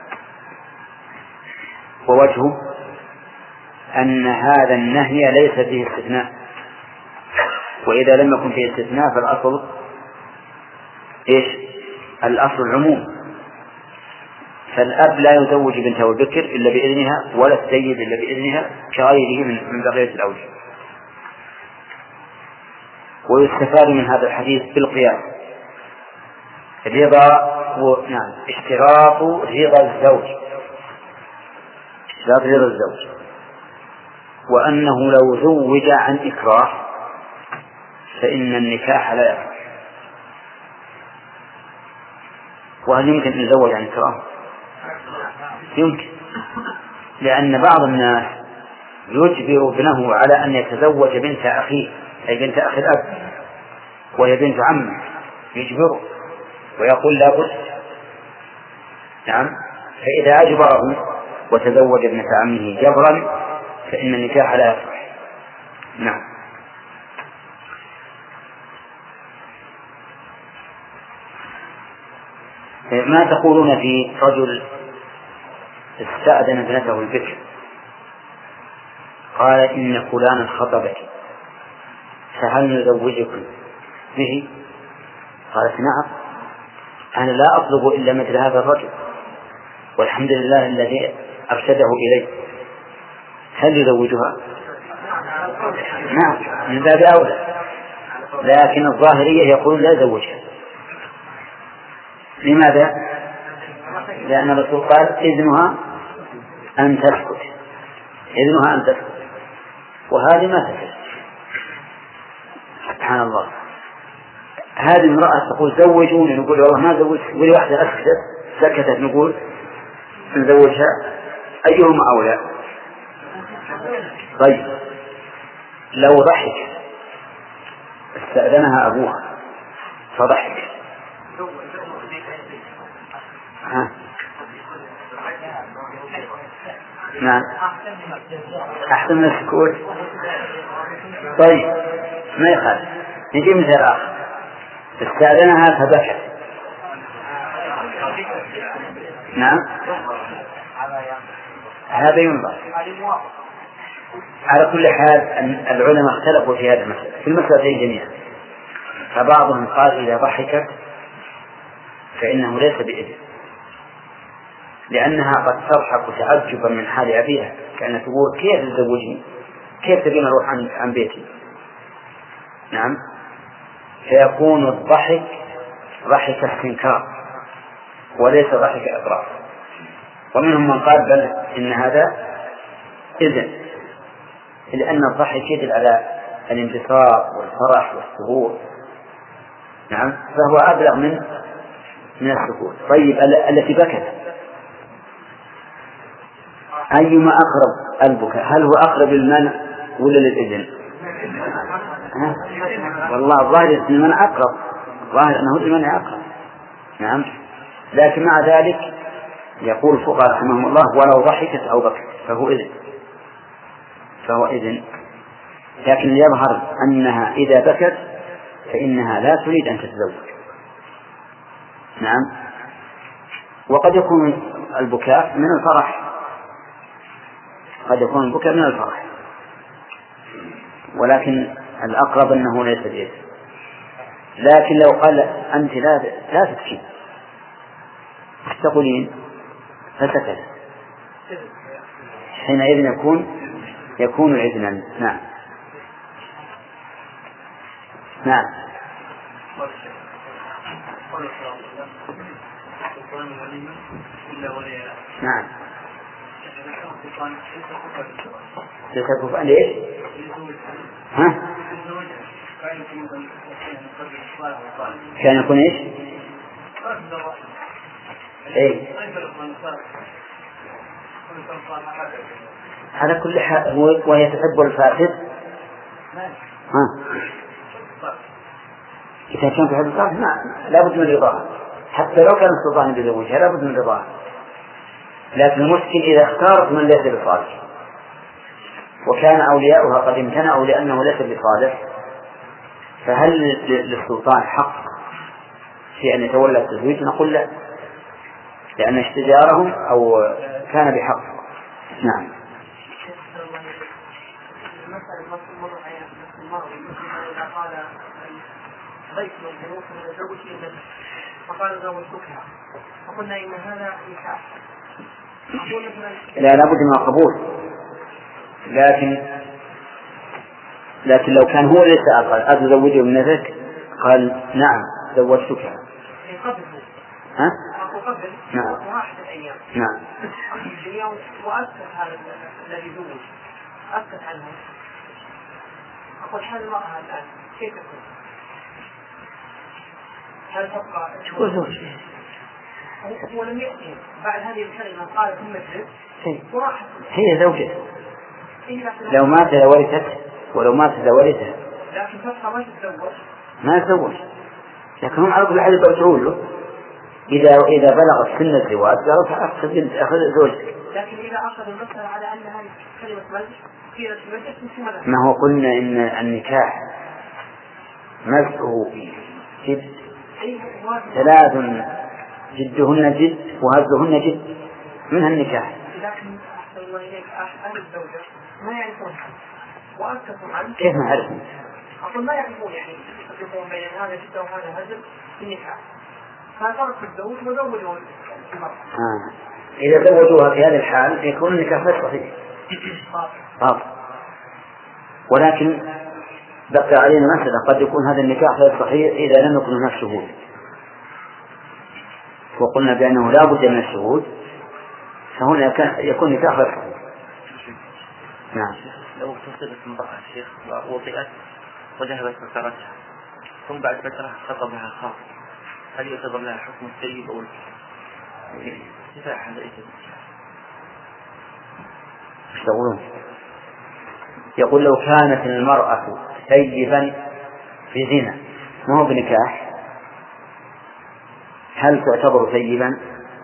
ووجهه أن هذا النهي ليس فيه استثناء، وإذا لم يكن فيه استثناء فالأصل إيش؟ الأصل العموم، فالأب لا يزوج بنته البكر إلا بإذنها ولا السيد إلا بإذنها كغيره من بقية الأوجه. ويستفاد من هذا الحديث بالقياس رضا و... نعم اشتراط رضا الزوج، اشتراط رضا الزوج، وأنه لو زوج عن إكراه فإن النكاح لا يصح. وهل يمكن أن يزوج عن إكراه؟ يمكن، لأن بعض الناس يجبر ابنه على أن يتزوج بنت أخيه، أي بنت أخي الأب وهي بنت عمه، يجبره ويقول لا بد. نعم، فإذا أجبره وتزوج ابنة عمه جبرا فإن النكاح لا يصح. نعم. ما تقولون في رجل استأذن ابنته البكر قال إن فلانا خطبك فهل نزوجكم به؟ قالت نعم، أنا لا أطلب إلا مثل هذا الرجل، والحمد لله الذي أرشده إليه. هل يزوجها؟ نعم، من باب أولى، لكن الظاهرية يقول لا يزوجها. لماذا؟ لأن الرسول قال إذنها أن تسكت، إذنها أن تسكت، وهذه ما تسكت. سبحان الله. هذه امرأة تقول زوجوني، نقول والله ما زوجت، ولي واحدة أسكتت سكتت نقول نزوجها، أيهما أولى؟ طيب لو ضحك استأذنها أبوها فضحك، ها؟ نعم، أحسن من السكوت. طيب ما يخالف. نجي مثال آخر، استأذنها فبكت. نعم، هذا ينظر. على كل حال العلماء اختلفوا في هذا المسألة، في المسألتين جميعا. فبعضهم قال إذا ضحكت فإنه ليس بإذن، لأنها قد تضحك تعجبا من حال أبيها، كأنها تقول كيف تزوجني، كيف تبين أروح عن, عن بيتي. نعم، فيكون الضحك ضحك استنكار وليس ضحك إقرار. ومنهم من قال بل إن هذا إذن، لأن الضحك يدل على الانتصار والفرح والسرور. نعم، فهو أبلغ من من السكوت. طيب التي بكت أيما أقرب البكاء؟ هل هو أقرب للمنع ولا للإذن؟ والله الظاهر أن المنع أقرب، ظاهر أنه المنع أقرب. نعم، لكن مع ذلك يقول الفقهاء رحمهم الله ولو ضحكت أو بكت فهو إذن، فهو إذن. لكن يظهر أنها إذا بكت فإنها لا تريد أن تتزوج. نعم، وقد يكون البكاء من الفرح، قد يكون البكاء من الفرح، ولكن الأقرب أنه ليس بإذن. لكن لو قال أنت لا لا تبكي تقولين فسكت، حينئذ يكون يكون إذنا. نعم نعم نعم. تكفف عن إيش؟ ها؟ كان يكون إيش؟ إيه؟ على كل حال وهي تحب الفاسد. ها؟ إذا كان تحب الفاسد لا بد من رضاها، حتى لو كان السلطان بزوجها لا بد من رضاها. لكن المشكل إذا اختارت من ليس بصالح وكان أولياؤها قد امتنعوا لأنه ليس بصالح، فهل للسلطان حق في أن يتولى التزويج؟ نقول لا، لأن اشتجارهم أو كان بحق. نعم. فقال زوجتكها فقلنا إن هذا نكاح، لا لابد من القبول، لكن لكن لو كان هو ليس أقل أتزوجه من ذلك قال نعم زوجتكها. ها؟ نعم نعم. وأسكت هذا الذي زوج، أسكت عنه. أقول هذه المرأة الآن كيف تكون؟ هل تبقى تقول زوج؟ هو لم يأتي بعد هذه الكلمة قال ثم مجلس وراحت هي زوجة، لو مات لورثته ولو مات لورثها، لكن تبقى ما تتزوج ما تزوج. لكن هم على كل حال يرجعون له إذا إذا بلغت سن الزواج قالوا أخذ أخذ زوجك. لكن إذا أخذ المسألة على أن هذه كلمة مجلس كثيرة مجلس، ما هو قلنا إن النكاح مزحه جد، ثلاث جدهن جد وهزهن جد، منها النكاح. لكن أحسن الله إليك أهل الزوجة ما يعرفون وأكثر عنه. كيف ما عرفوا؟ أقول ما يعرفون يعني يفرقون بين هذا جدة وهذا هزل في النكاح، فصارت في الزوج وزوجوا المرأة. آه. إذا زوجوها في هذه الحال يكون النكاح غير صحيح. باطل. ولكن بقي علينا مسألة، قد يكون هذا النكاح غير صحيح إذا لم يكن هناك شهود، وقلنا بأنه لا بد من الشهود، فهنا يكون نكاح غير صحيح. نعم. لو تصدت امرأة الشيخ ووطئت وذهبت فكرتها ثم بعد فترة خطبها خاص، هل يعتبر لها حكم السيد أو السفاح؟ هذا إيش يقولون؟ يقول لو كانت المرأة سيبا في زنا ما هو بنكاح، هل تعتبر سيبا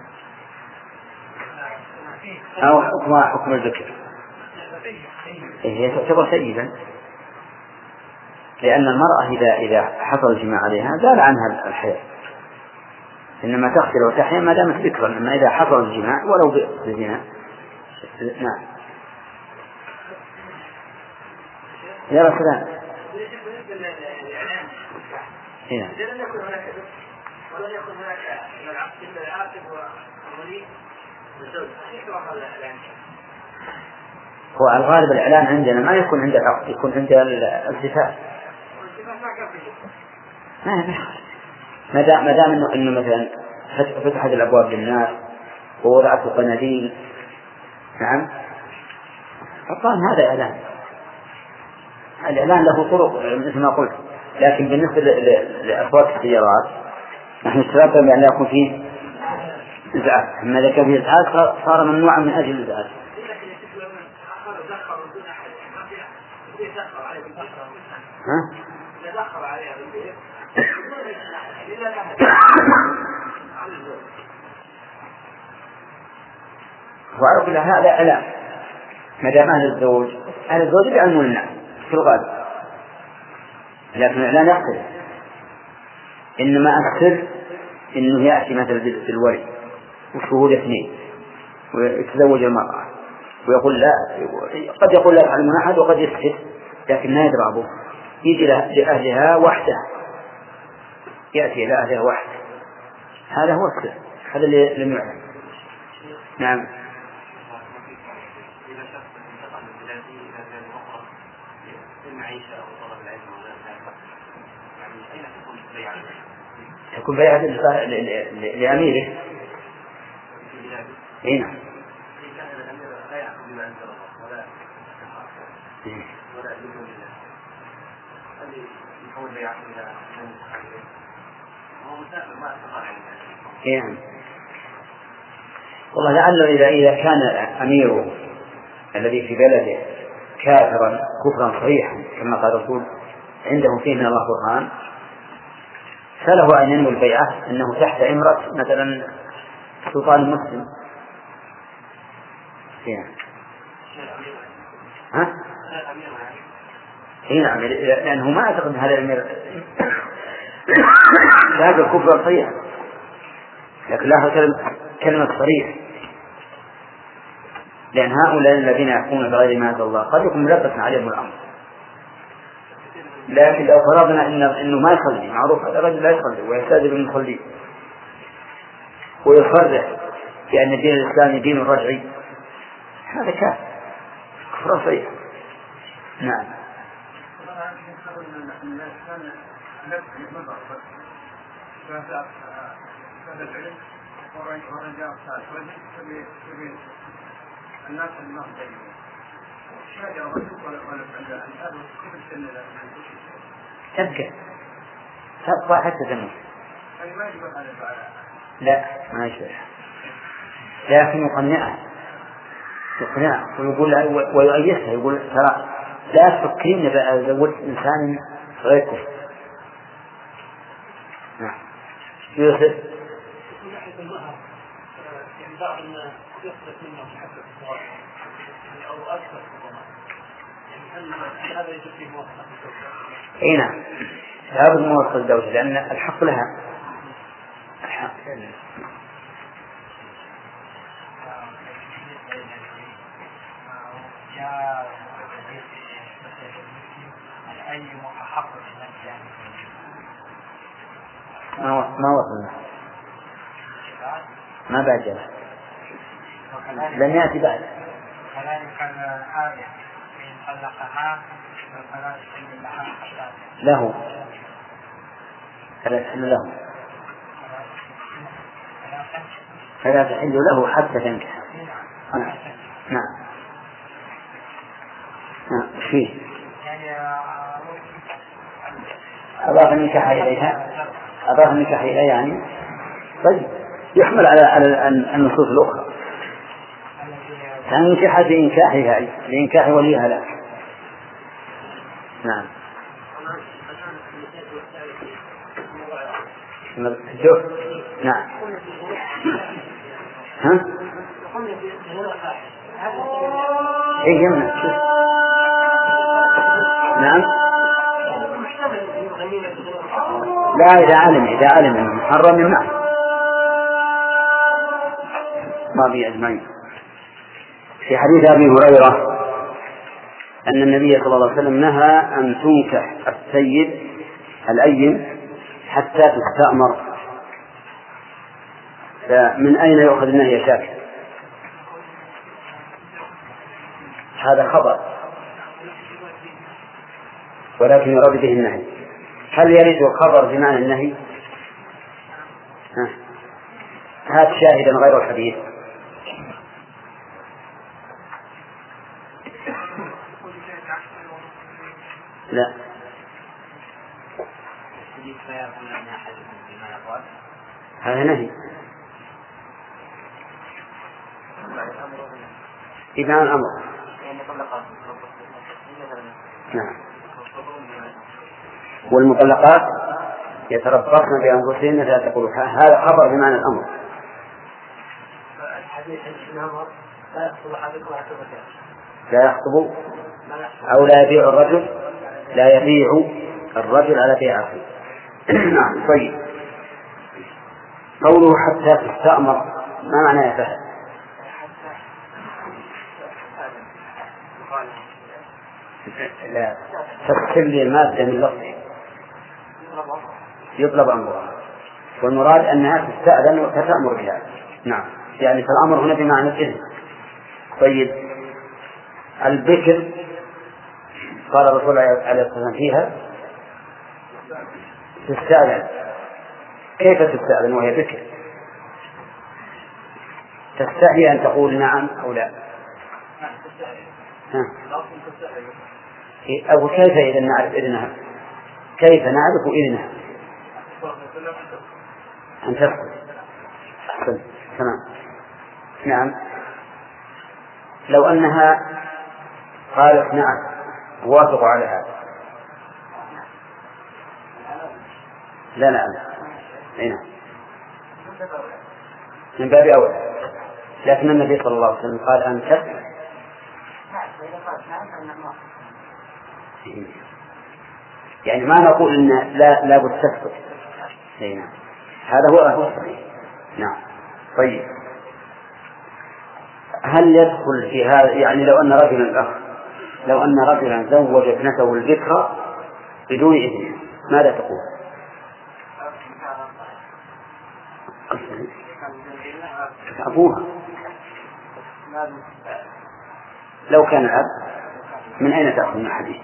أو حكمها حكم الذكر؟ هي تعتبر سيبا، لأن المرأة إذا إذا حصل الجماع عليها زال عنها الحياة، إنما تغسل وتحيا ما دامت ذكرا، أما إذا حصل الجماع ولو بزنا. نعم. يا رسول الله. هنا. ولم يكن هناك من العقد إلا العاقب والولي والزوج، كيف وقع الإعلان؟ هو الغالب الإعلان عندنا ما يكون عند العقد، يكون عند الزفاف. ما دام ما دام إنه إنه مثلا فتحت الأبواب للناس ووضعت قناديل، نعم، فقال هذا إعلان. الإعلان له طرق مثل ما قلت، لكن بالنسبة لأصوات السيارات نحن اتفقنا بأن لا يكون فيه إزعاج، أما إذا كان فيه إزعاج صار ممنوعا من أجل الإزعاج. ها؟ وعلى كل هذا إعلان، ما دام أهل الزوج أهل الزوج يعلمون الناس في الغالب، لكن الإعلان يختلف. إنما أكثر إنه يأتي مثلا بالولي وشهود اثنين ويتزوج المرأة ويقول لا، قد يقول لا يعلمون أحد وقد يسكت، لكن ما يدرى أبوه، يجي لأهلها وحده، يأتي إلى أهلها وحده، هذا هو السر، هذا اللي لم يعلم. نعم. يكون بيعة لأميره. هنا يعني والله لعله إذا إذا كان أميره الذي في بلده كافرا كفرا صريحا كما قال الرسول عنده فيه من الله برهان، فله أن ينوي البيعة أنه تحت إمرة مثلا سلطان مسلم. يعني. ها؟ نعم، لأنه ما أعتقد هذا الأمير هذا الكفر صريح، لكن له كلمة صريح، لأن هؤلاء الذين يحكمون بغير ما أنزل الله قد يكون ملبسا عليهم الأمر. لكن لو فرضنا إنه, إنه ما يصلي، معروف هذا الرجل لا يصلي ويستاذن بالمصلين ويصرح بأن الدين الإسلامي دين رجعي، هذا كافر كفر صريح. نعم. الناس الناس تبقى تبقى حتى تموت. لا ما يشبه، لكن يقنعها يقنعها ويقول ويؤيسها، يقول ترى لا تفكرين بقى زوجت إنسان غير كفر. نعم. يوسف بعض الناس يصرف منهم حتى الصغار أو أكثر يعني هذا يجب فيه موافقة الزوجة؟ اي نعم، لابد من موافقة الزوجة لأن الحق لها. الحق أي محقق نفسي يعني ما ما وصلنا ما بعد جلس لم يأتي بعد. كذلك الآية إن طلقها فلا تحل لها حتى له فلا تحل له فلا تحل له حتى تنكح. نعم نعم نعم فيه أضاف النكاح إليها أضاف النكاح إليها يعني طيب يحمل على على النصوص الأخرى تنكح بإنكاحها لإنكاح وليها لا. نعم الجوف نعم ها ايه يمنع شوف نعم لا إذا علم إذا علم أنه محرم يمنع ما في أجمعين. في حديث أبي هريرة أن النبي صلى الله عليه وسلم نهى أن تنكح السيد الأيم حتى تستأمر. فمن أين يؤخذ النهي يا شاكر؟ هذا خبر ولكن يراد به النهي. هل يريد الخبر بمعنى النهي؟ هات شاهدا غير الحديث. لا هذا نهي إذا الأمر. نعم والمطلقات يتربصن بأنفسهن لا تقولوا هذا خبر بمعنى الأمر. لا يخطب أو لا يبيع الرجل لا يبيع الرجل على بيع أخيه. نعم طيب قوله حتى تستأمر ما معنى يا فهد؟ لا تكتب لي المادة من لفظه يطلب أمرها والمراد أنها تستأذن وتتأمر بها. نعم يعني فالأمر هنا بمعنى الإذن. طيب البكر قال الرسول عليه الصلاة والسلام فيها تستأذن. كيف تستأذن وهي بكر؟ تستحي أن تقول نعم أو لا؟ ها. أو كيف إذا نعرف إذنها؟ كيف نعرف إذنها؟ أن تسكت. أحسن تمام. نعم لو أنها قالت نعم وافق على هذا لا نعم هنا من باب أولى. لكن النبي صلى الله عليه وسلم قال أن تسكت يعني ما نقول إن لا لا بد تسكت. نعم هذا هو الصحيح. نعم طيب هل يدخل في هذا يعني لو أن رجلا الأخ لو أن رجلا زوج ابنته البكرة بدون إذن ماذا تقول؟ أبوها لو كان الأب من أين تأخذ من الحديث؟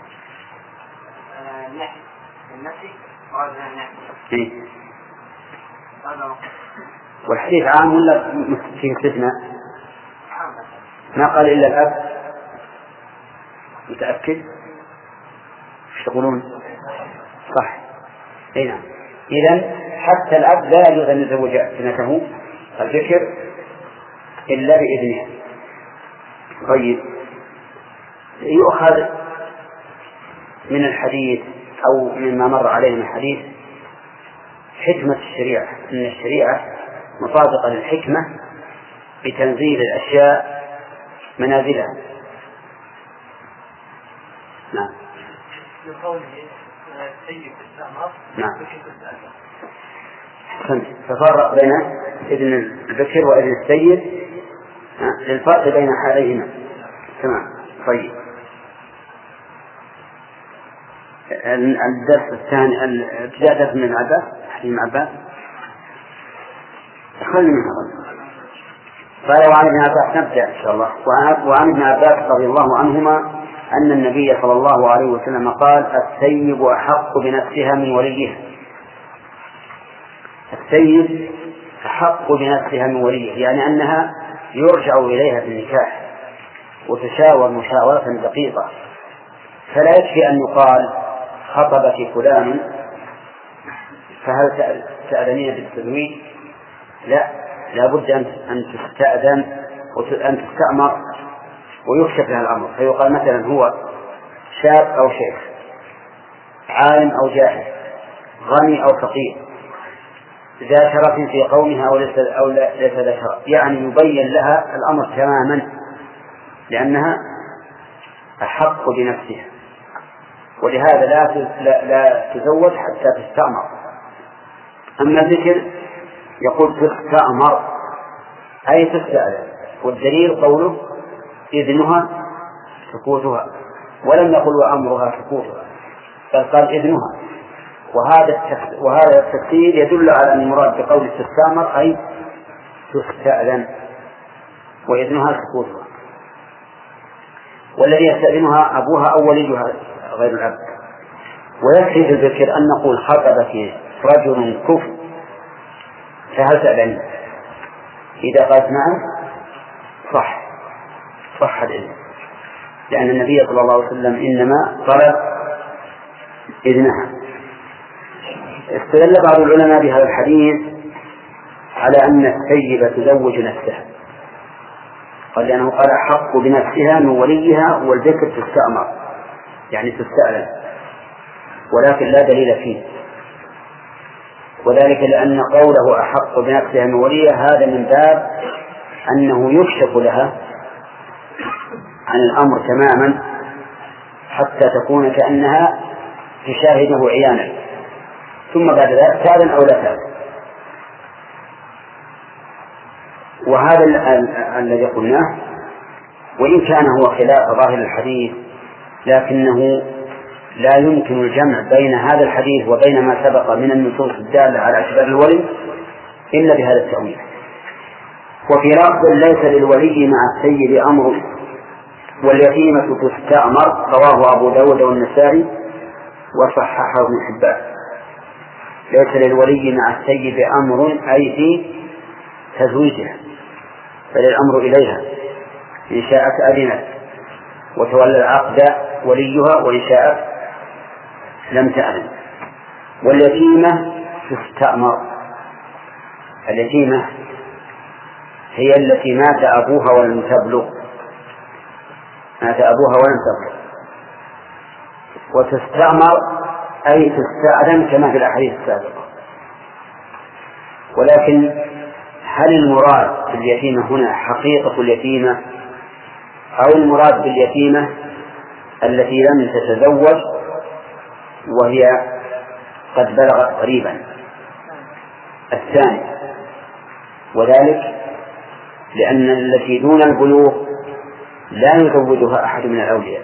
والحديث عام ولا فيه استثناء؟ ما قال إلا الأب. متأكد؟ ايش تقولون؟ صح. هنا إذن حتى الأب لا يجوز أن يزوج ابنته الذكر إلا بإذنها. طيب يؤخذ من الحديث أو مما مر عليه من الحديث حكمة الشريعة أن الشريعة مطابقة للحكمة بتنزيل الأشياء منازلها. نعم نعم تفرق بين إذن الذكر وإذن السيد للفرق بين حاليهما. تمام طيب الدرس الثاني الابتداء من ابن عباس حديث ابن عباس خلي منها. قال وعن ابن عباس نبدأ إن شاء الله. وعن ابن عباس رضي الله عنهما أن النبي صلى الله عليه وسلم قال السيب أحق بنفسها من وليها. السيب أحق بنفسها من وليها يعني أنها يرجع إليها في النكاح وتشاور مشاورة دقيقة، فلا يكفي أن يقال خطبك فلان فهل تأذنين بالتزويج؟ لا، لا بد أن تستأذن وأن تستأمر ويكشف لها الأمر، فيقال مثلا هو شاب أو شيخ، عالم أو جاهل، غني أو فقير، ذا شرف في قومها أو ليس أو ليس ذا شرف، يعني يبين لها الأمر تماما لأنها أحق بنفسها، ولهذا لا لا تزوج حتى تستأمر. أما الذكر يقول تستأمر أي تستأذن، والدليل قوله إذنها سكوتها، ولم يقل وأمرها سكوتها بل قال إذنها، وهذا وهذا التفسير يدل على أن المراد بقول تستأمر أي تستأذن وإذنها سكوتها، والذي يستأذنها أبوها أو وليها غير الأب. ويكفي الذكر أن نقول خطبك رجل كفر فهل تأذن؟ إذا قالت نعم صح صح الإذن، لأن النبي صلى الله عليه وسلم إنما طلب إذنها. استدل بعض العلماء بهذا الحديث على أن السيبة تزوج نفسها، قال لأنه قال أحق بنفسها من وليها، والذكر تستأمر يعني تستأذن، ولكن لا دليل فيه، وذلك لأن قوله أحق بنفسها من وليها هذا من باب أنه يكشف لها عن الأمر تماما حتى تكون كأنها تشاهده عيانا، ثم بعد ذلك تأذن أو لا تأذن. وهذا الذي قلناه وإن كان هو خلاف ظاهر الحديث لكنه لا يمكن الجمع بين هذا الحديث وبين ما سبق من النصوص الدالة على اعتبار الولي إلا بهذا التأويل. وفي لفظ ليس للولي مع السيد أمر واليتيمة تستأمر رواه أبو داود والنسائي وصححه ابن حبان. ليس للولي مع السيد أمر أي في تزويجها، بل الأمر إليها إن شاءت أذنت وتولى العقد وليها وإن شاءت لم تأذن. واليتيمة تستأمر، اليتيمة هي التي مات أبوها ولم تبلغ، مات أبوها ولم تبلغ، وتستأمر أي تستأذن كما في الأحاديث السابقة. ولكن هل المراد باليتيمة هنا حقيقة اليتيمة أو المراد باليتيمة التي لم تتزوج وهي قد بلغت قريبا؟ الثاني، وذلك لأن التي دون البلوغ لا يزوجها أحد من الأولياء.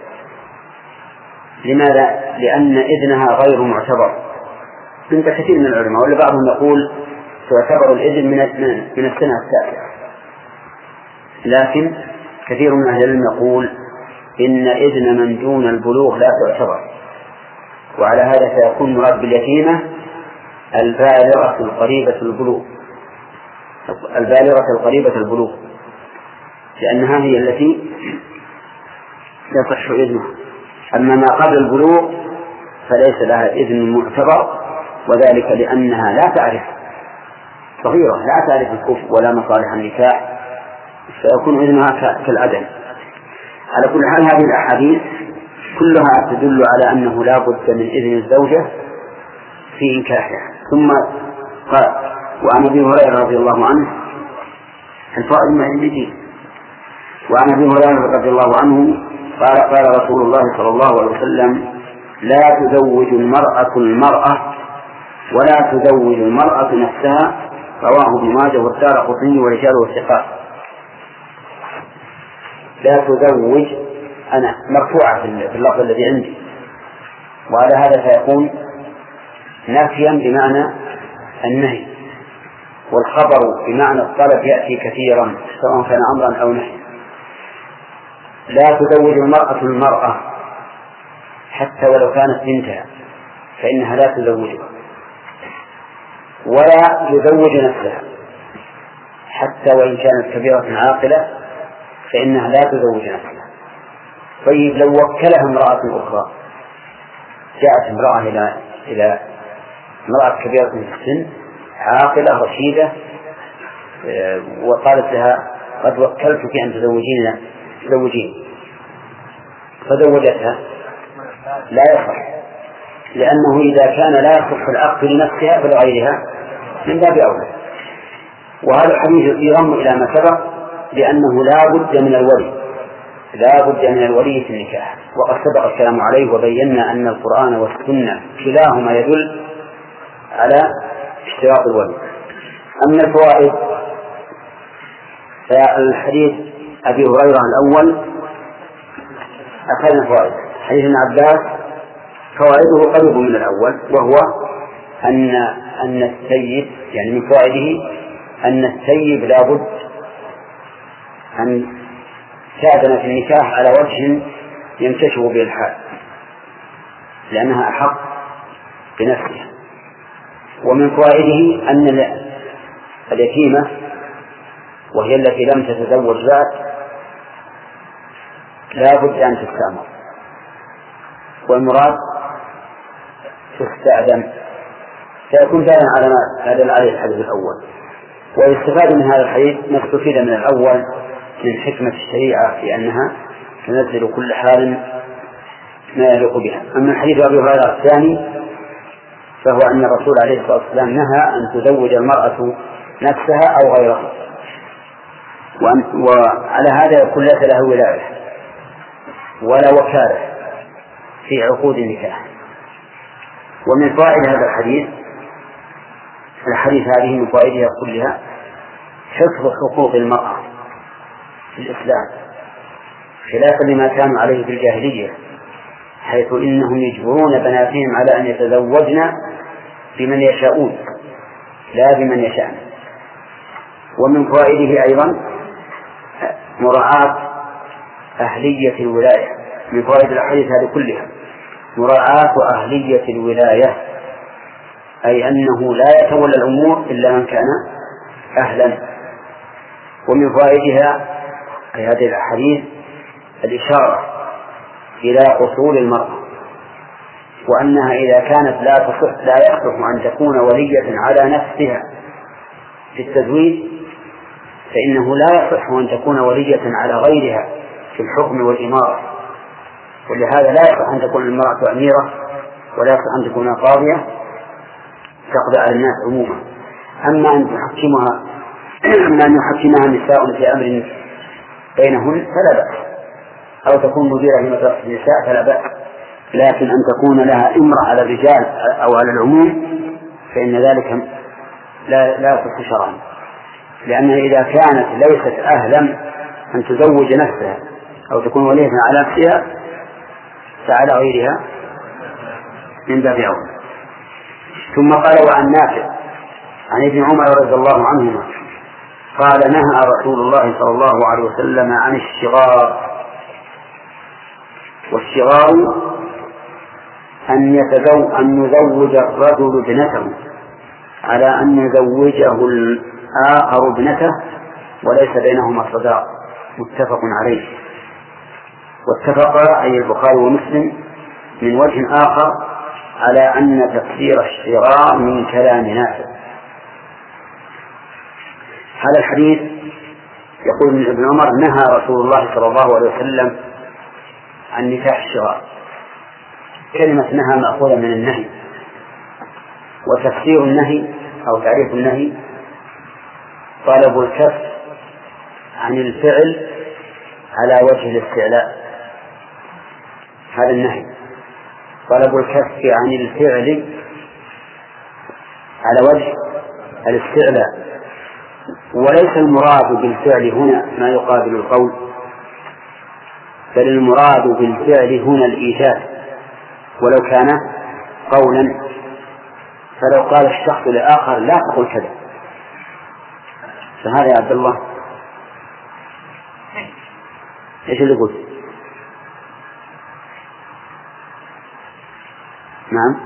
لماذا؟ لأن إذنها غير معتبر عند كثير من العلماء، ولا بعضهم يقول تعتبر الإذن من من السنة التاسعة، لكن كثير من أهل العلم يقول إن إذن من دون البلوغ لا تعتبر، وعلى هذا سيكون مراد باليتيمة البالغة القريبة البلوغ، البالغة القريبة البلوغ، لأنها هي التي يصح إذنها. أما ما قبل البلوغ فليس لها إذن معتبر، وذلك لأنها لا تعرف، صغيرة لا تعرف الكفر ولا مصالح النكاح، فيكون إذنها كالأذن. على كل حال هذه الأحاديث كلها تدل على أنه لا بد من إذن الزوجة في إنكاحها. ثم قال وعن أبي هريرة رضي الله عنه الفائد ما عندي وعن أبي هريرة رضي الله عنه قال قال رسول الله صلى الله عليه وسلم لا تزوج المرأة المرأة ولا تزوج المرأة نفسها، رواه ابن ماجه والدارقطني ورجاله الثقات. لا تزوج أنا مرفوعة في اللفظ الذي عندي، وعلى هذا فيكون نفيا بمعنى النهي، والخبر بمعنى الطلب يأتي كثيرا سواء كان أمرا أو نهيا. لا تزوج المرأة المرأة حتى ولو كانت بنتها فإنها لا تزوجها، ولا تزوج نفسها حتى وإن كانت كبيرة عاقلة فإنها لا تزوج نفسها. طيب لو وكلها امرأة أخرى، جاءت امرأة إلى إلى امرأة كبيرة في السن عاقلة رشيدة وقالت لها قد وكلتك أن تزوجين تزوجين فزوجتها، لا يصح، لأنه إذا كان لا يصح العقد لنفسها فلغيرها من باب أولى. وهذا الحديث يضم إلى ما سبق لأنه لا بد من الولي لا بد من الولي في النكاح، وقد سبق الكلام عليه وبينا أن القرآن والسنة كلاهما يدل على اشتراط الولي. أما الفوائد فالحديث أبي هريرة الأول أخذنا فوائد، حديث ابن عباس فوائده قريب من الأول، وهو أن أن السيد يعني من فوائده أن السيد لا بد أن تأذن في النكاح على وجه ينكشف به الحال لأنها أحق بنفسها. ومن فوائده أن اليتيمة وهي التي لم تتزوج بعد لا بد أن تستأمر، والمراد تستأذن، فيكون دالا على ما دل عليه الحديث الأول. ويستفاد من هذا الحديث ما استفيد من الأول من حكمة الشريعة في أنها تنزل كل حال ما يليق بها. أما الحديث أبي هريرة الثاني فهو أن الرسول عليه الصلاة والسلام نهى أن تزوج المرأة نفسها أو غيرها، وعلى هذا يكون ليس له ولاية ولا وكالة في عقود النكاح. ومن فوائد هذا الحديث الحديث هذه من فوائدها كلها حفظ حقوق المرأة في الإسلام خلافا لما كانوا عليه في الجاهلية، حيث إنهم يجبرون بناتهم على أن يتزوجن بمن يشاءون لا بمن يشاءون. ومن فوائده أيضا مراعاة أهلية الولاية، من فوائد الحديث هذه كلها مراعاة أهلية الولاية، أي أنه لا يتولى الأمور إلا من كان أهلا. ومن فوائدها في هذه الأحاديث الإشارة إلى أصول المرأة، وأنها إذا كانت لا تصح لا يصح أن تكون ولية على نفسها في التزويج فإنه لا يصح أن تكون ولية على غيرها في الحكم والإمارة. ولهذا لا يصح أن تكون المرأة أميرة ولا يصح أن تكون قاضية تقضي على الناس عموما. أما أن تحكمها أما أن يحكمها النساء في أمر بينهن فلا بأس، أو تكون مديرة لمدرسة النساء فلا بأس، لكن أن تكون لها إمرأة على الرجال أو على العموم فإن ذلك لا لا يصح شرعا، لأنها إذا كانت ليست أهلا أن تزوج نفسها أو تكون ولية على نفسها فعلى غيرها من باب أولى. ثم قال وعن نافع عن ابن عمر رضي الله عنهما قال نهى رسول الله صلى الله عليه وسلم عن الشغار. والشغار أن يتزوج أن يزوج الرجل ابنته على أن يزوجه الآخر ابنته وليس بينهما صداق، متفق عليه. واتفق أي البخاري ومسلم من وجه آخر على أن تفسير الشغار من كلام نافع. هذا الحديث يقول من ابن عمر نهى رسول الله صلى الله عليه وسلم عن نكاح الشغار. كلمة نهى مأخوذة من النهي، وتفسير النهي أو تعريف النهي طلب الكف عن الفعل على وجه الاستعلاء، هذا النهي طلب الكف عن الفعل على وجه الاستعلاء. وليس المراد بالفعل هنا ما يقابل القول، بل المراد بالفعل هنا الإيجاد ولو كان قولا. فلو قال الشخص لآخر لا تقل كذا، فهذا يا عبد الله ايش اللي قلت؟ نعم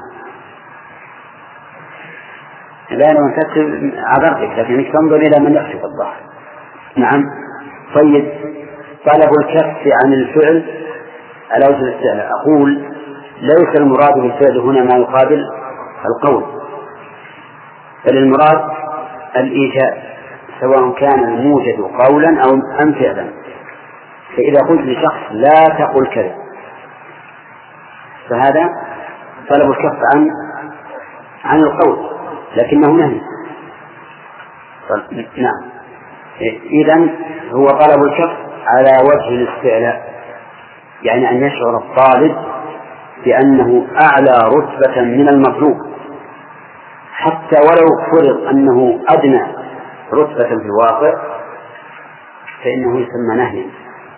لا أنا متأكد عذرتك، لكنك تنظر إلى من يكشف الظاهر. نعم. طيب طلب الكف عن الفعل على وجه الاستعلاء، أقول ليس المراد بالفعل هنا ما يقابل القول، بل المراد الإيجاب سواء كان الموجد قولا أو أم فعلا. فإذا قلت لشخص لا تقل كذا فهذا طلب الكف عن عن القول لكنه نهي. نعم. إذن هو طلب الكف على وجه الاستعلاء، يعني أن يشعر الطالب بأنه أعلى رتبة من المطلوب، حتى ولو فرض أنه أدنى رتبة في الواقع فإنه يسمى نهيا.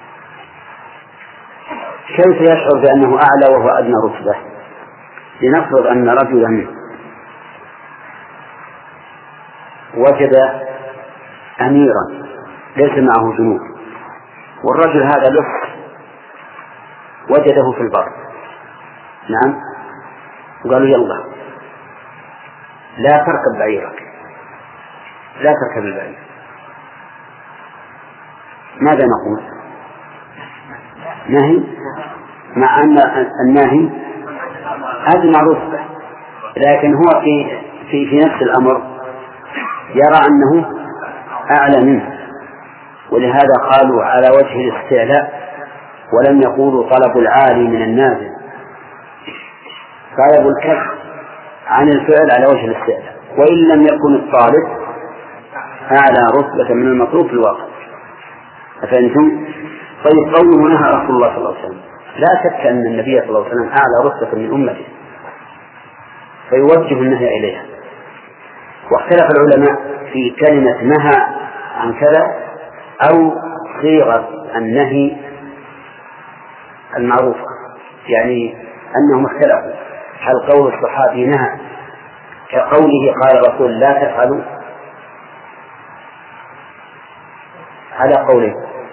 كيف يشعر بأنه أعلى وهو أدنى رتبة؟ لنفرض أن رجلا وجد أميرا ليس معه جنود، والرجل هذا لص وجده في البر. نعم. قالوا يلا لا تركب بعيرك، لا تركب البعير. ماذا نقول؟ نهي، مع أن النهي أدنى رتبة، لكن هو في في في نفس الأمر يرى أنه أعلى منه، ولهذا قالوا على وجه الاستعلاء ولم يقولوا طلب العالي من النازل. طلب الكف عن الفعل على وجه الاستعلاء، وإن لم يكن الطالب أعلى رتبة من المطلوب في الواقع. أفهمتم؟ طيب قوله نهى رسول الله صلى الله عليه وسلم، لا شك أن النبي صلى الله عليه وسلم أعلى رتبة من أمته فيوجه النهي إليها. واختلف العلماء في كلمة نهى عن كذا أو صيغة النهي المعروفة، يعني أنهم اختلفوا هل قول الصحابي نهى كقوله قال الرسول لا تفعلوا على قوله.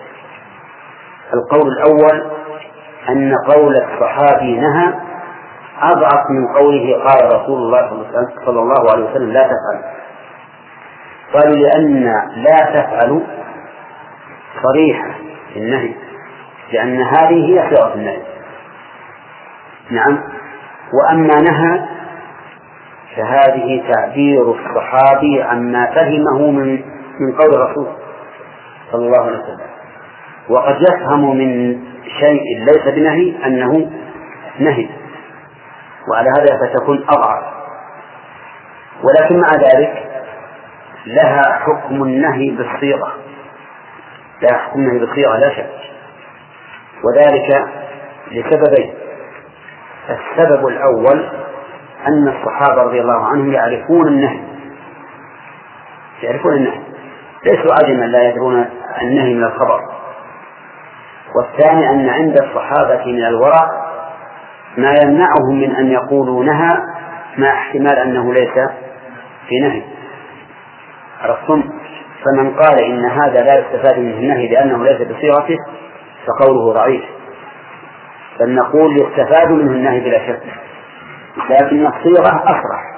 القول الأول أن قول الصحابي نهى أضعف من قوله قال رسول الله صلى الله عليه وسلم لا تفعل. قالوا لأن لا تفعل صريحة في النهي، لأن هذه هي صيغة النهي. نعم. وأما نهى فهذه تعبير الصحابي عما فهمه من من قول الرسول صلى الله عليه وسلم، وقد يفهم من شيء ليس بنهي أنه نهي، وعلى هذا فتكون أضعف. ولكن مع ذلك لها حكم النهي بالصيغة، لها حكم النهي بالصيغة لا شك، وذلك لسببين. السبب الأول أن الصحابة رضي الله عنهم يعرفون النهي يعرفون النهي ليسوا عجما لا يدرون النهي من الخبر. والثاني أن عند الصحابة من الورع ما يمنعهم من أن يقولوا نهى مع احتمال أنه ليس في نهي. عرفتم؟ فمن قال إن هذا لا يستفاد منه النهي لأنه ليس بصيغته فقوله ضعيف، بل نقول يستفاد منه النهي بلا شك، لكن الصيغة أصرح.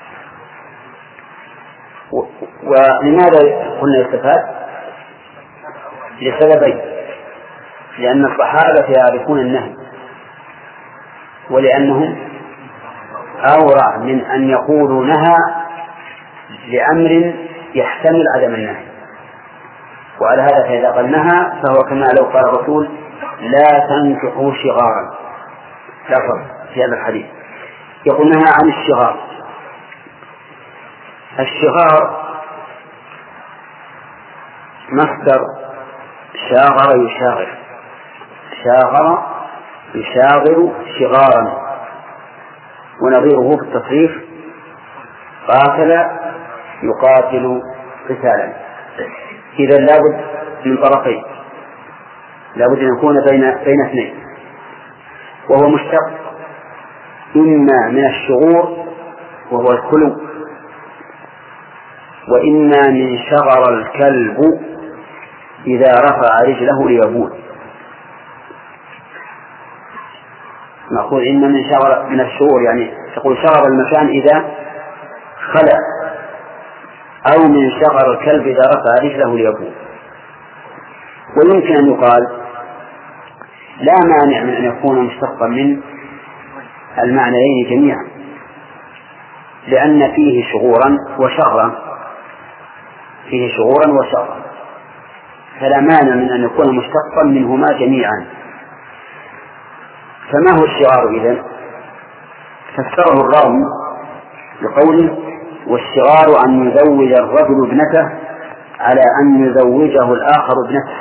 ولماذا قلنا يستفاد؟ لسببين: لأن الصحابة يعرفون النهي، ولأنهم أورع من أن يقولوا نهى لأمر يحتمل عدم النهي. وعلى هذا فإذا قال نهى فهو كما لو قال الرسول لا تنكحوا شغارا، لا فرق في هذا الحديث. يقول نهى عن الشغار. الشغار مصدر شاغر يشاغر، شاغر يشاغر شغارا، ونظيره في التصريف قاتل يقاتل قتالا. إذا لابد من طرفين، لابد أن يكون بين بين اثنين، وهو مشتق إما من الشعور وهو الخلو، وإما من شغر الكلب إذا رفع رجله ليبول. نقول إما من شغر من الشعور، يعني تقول شغر المكان إذا خلع، أو من شغر الكلب إذا رفع رجله ليبول. ويمكن أن يقال لا مانع من أن يكون مشتقا من المعنيين جميعا، لأن فيه شعورا وشغرا، فيه شعورا وشغرا، فلا مانع من أن يكون مشتقا منهما جميعا. فما هو الشغار إذن؟ فسره الراوي بقوله: والشغار أن يزوج الرجل ابنته على أن يزوجه الآخر ابنته.